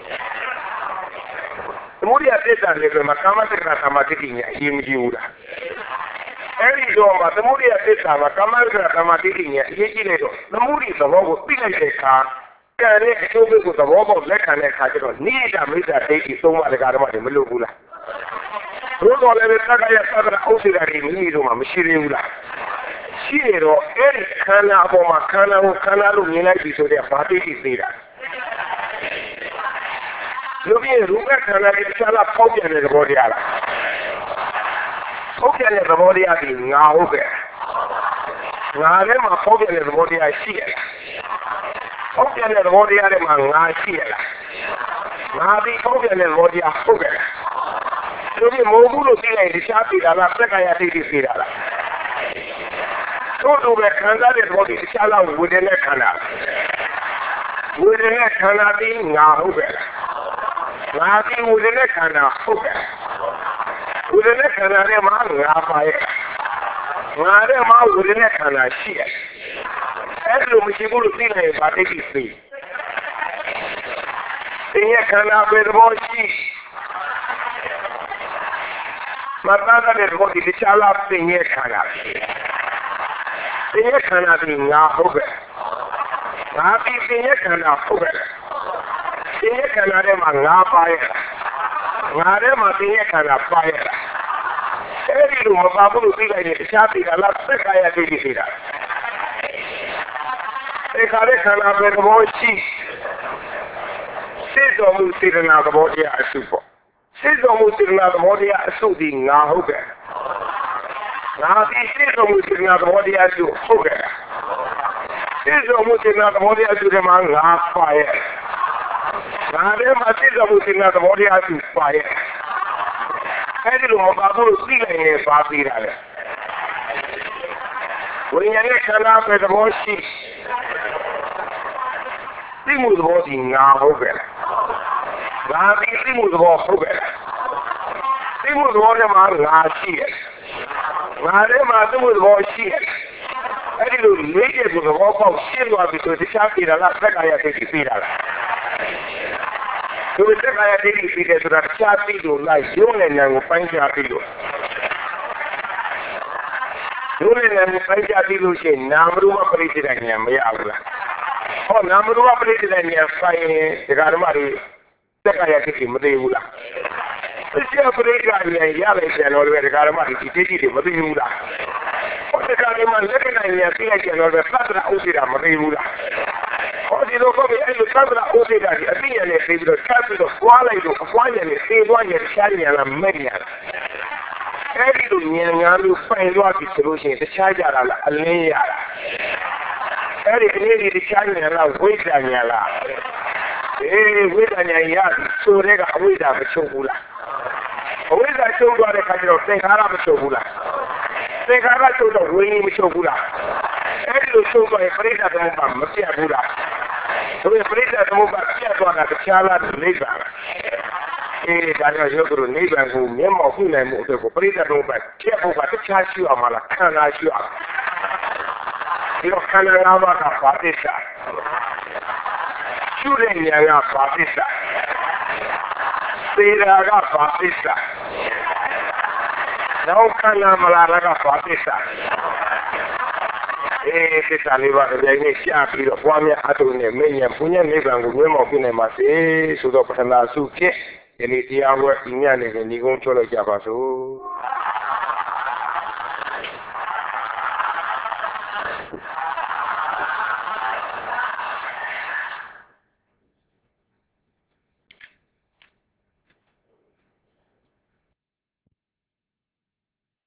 သမုဒိသစ္စာလည်းပဲမှာကာမတက္ကရာသမာဓိဉာဏ်အရေးမကြီးဘူးလားအဲ့ဒီတော့မှာသမုဒိယသစ္စာမှာကာမတက္ကရာသမာဓိဉာဏ်အရေးကြီးလိုက်တော့သမုဒိသဘောကိုသိလိုက်တဲ့အခါကံနဲ့အကျိုးကိုသဘောပေါက်လက်ခံတဲ့အခါကျတော့နိယမိစ္ဆာဒိဋ္ဌိသုံးပါးတရားဓမ္မတွေမလို့ဘူးလားဘုရားလည်းသက္ကရာသက္ကရာဥစ္စေတာတွေမိမိတို့မှာမရှိသေးဘူးလားရှိနေတော့အဲ့ဒီခန္ဓာအပေါ်မှာခန္ဓာကိုခန္ဓာလို့မြင်လိုက်ပြီဆိုတဲ့ဘာဒိဋ္ဌိသေးတာလူပြည့်ရူပခန္ဓာတွေတခြားလားပေါက်ပြန်တဲ့သဘောတရားလားပေါက်ပြန်တဲ့သဘောတရားဒီငါဟုတ်ကဲ့ငါထဲမှာပေါက်ပြန်တဲ့သဘောတရားရှိရလားပေါက်ပြန်တဲ့သဘောတရားတွေမှာငါရှိရလားငါဒီပေါက်ပြန်တဲ့သဘောတရားဟုတ်ကဲ့လူပြည့်မဟုတ်ဘူးလို့သိလိုက်တခြားပြည်တာလားသက္ကာယဒိဋ္ဌိပြည်တာလားတို့တို့ပဲခံစားတဲ့သဘောတရားတခြားလားဝေဒနာခန္ဓာဝေဒနာခန္ဓာဒီငါဟုတ်ကဲ့ငါဒီဝေဒနာခန္ဓာဟုတ်ကဲ့ဝေဒနာခန္ဓာထဲမှာငါပါရဲ့ငါထဲမှာဝေဒနာခန္ဓာရှိရဲ့အဲ့လိုမရှိဘူးလို့သိနေပါတိတ်သိသိရဲ့ခန္ဓာပဲသဘောရှိမတတ်တဲ့ဘောဒီတခြားလားသိရဲ့ခန္ဓာသိရဲ့ခန္ဓာဒီငါဟုတ်ကဲ့ငါဒီသိရဲ့ခန္ဓာဟုတ်ကဲ့သိရဲ့ခန္ဓာထဲမှာငါပါရဲ့ငါထဲမှာသိရဲ့ခန္ဓာပါရဲ့အဲ့ဒီလိုမပါဘူးလို့သိလိုက်ရင်တခြားသိတာလားသက္ကာယဒိဋ္ဌိသိတာဒီခါလေးခန္ဓာပဲသဘောရှိစိတ်တော်မူစေတနာသဘောတရားအစုပေါ့စိတ်တော်မူစေတနာသဘောတရားအစုဒီငါဟုတ်ကဲ့ငါဒီစိတ်တော်မူစေတနာသဘောတရားအစုဟုတ်ကဲ့စိတ်တော်မူစေတနာသဘောတရားအစုထဲမှာငါပါရဲ့ငါထဲမှာစိတ်တော်မူစေတနာသဘောတရားအစုပါရဲ့အဲ့ဒီလိုမပါဘူးလို့သိလိုက်ရင်ပါပြီးတာလေဝိညာဉ်ရဲ့ခန္ဓာပဲသဘောရှိသိမှုသဘောဒီငါဟုတ်ကဲ့ငါဒီသိမှုသဘောဟုတ်ကဲ့သိမှုသဘောထဲမှာငါရှိရဲ့ငါထဲမှာသိမှုသဘောရှိရဲ့အဲ့ဒီလိုလေးတဲ့သဘောပေါက်ရှင်းသွားပြီဆိုတခြားပြည်တာလားသက္ကာယဒိဋ္ဌိပြည်တာလားသူတက္ကရာဒိဋ္ဌိပြီးတယ်ဆိုတာတခြားပြီးလို့လိုက်ရုံးနဲ့ဉာဏ်ကိုပိုင်းခြားပြီးလို့ရုံးနဲ့ဉာဏ်ကိုပိုင်းခြားပြီးလို့ရှိရင်နာမရူပပရိစ္ဆေဒဉာဏ်မရဘူးလားဟောနာမရူပပရိစ္ဆေဒဉာဏ်ဆိုင်ရင်ဒကာဓမ္မတွေတက္ကရာဒိဋ္ဌိမသိဘူးလားအကျပရိက္ခဉာဏ်ရလိုက်ပြန်တော့လေဒကာဓမ္မတွေဒီဒိဋ္ဌိတွေမသိဘူးလားဟောဒကာဓမ္မလက္ခဏာဉာဏ်သိလိုက်ပြန်တော့လေသတ္တရာဥစ္စေတာမသိဘူးလားဟောဒီလိုကောအဲ့လိုသတ္တရာဥစ္စေတာဒီအသိဉာဏ်နဲ့သိပြီးတော့ဆက်ပြီးတော့ပွားလိုက်လို့အပွားဉာဏ်နဲ့သိသွားဉာဏ်ရှားဉာဏ်လားမဲ့ဉာဏ်လားအဲ့ဒီလိုဉာဏ်ငါးမျိုးပိုင်သွားပြီဆိုလို့ရှိရင်တခြားကြတာလားအလင်းရတာအဲ့ဒီအနေနဲ့တခြားဉာဏ်လားဝိဇ္ဇာဉာဏ်လားအေးဝိဇ္ဇာဉာဏ်ရဆိုတဲ့ကအဝိဇ္ဇာမချုပ်ဘူးလားအဝိဇ္ဇာချုပ်သွားတဲ့ခါကျတော့သင်္ခါရမချုပ်ဘူးလားသင်္ခါရချုပ်တော့ဝိညာဉ်မချုပ်ဘူးလားအဲ့ဒီလိုချုပ်သွားရင်ပရိစ္ဆေသမုပ္ပါမပြတ်ဘူးလားဆိုရင်ပရိစ္ဆေသမုပ္ပါပြတ်သွားတာတခြားလားနိဗ္ဗာန်အေးဒါကြောင့်ရုပ်တို့နိဗ္ဗာန်ကိုမျက်မှောက်ပြုနိုင်မှုအတွက်ကိုပရိစ္ဆေသမုပ္ပါပြတ်ဖို့ကတခြားရှိအောင်မလားခန္ဓာရှိအောင်ဒီတော့ခန္ဓာ၅ပါးကပါတိစ္ဆာရှုတဲ့ဉာဏ်ကပါတိစ္ဆာသေရာကပါတိစ္ဆာနောက်ခန္ဓာမလာကပါတိစ္ဆာအေးသစ္စာလေးပါးအရင်ကရှားပြီးတော့ပွားများအထုံးနဲ့မင်းညာဘုညာနိဗ္ဗာန်ကိုမျက်မှောက်ပြုနိုင်ပါစေဆိုတော့ပထမဆုဖြင့်ယနေ့တရားဝဲဒီညနေကညီကုန်းချောလိုက်ကြပါစို့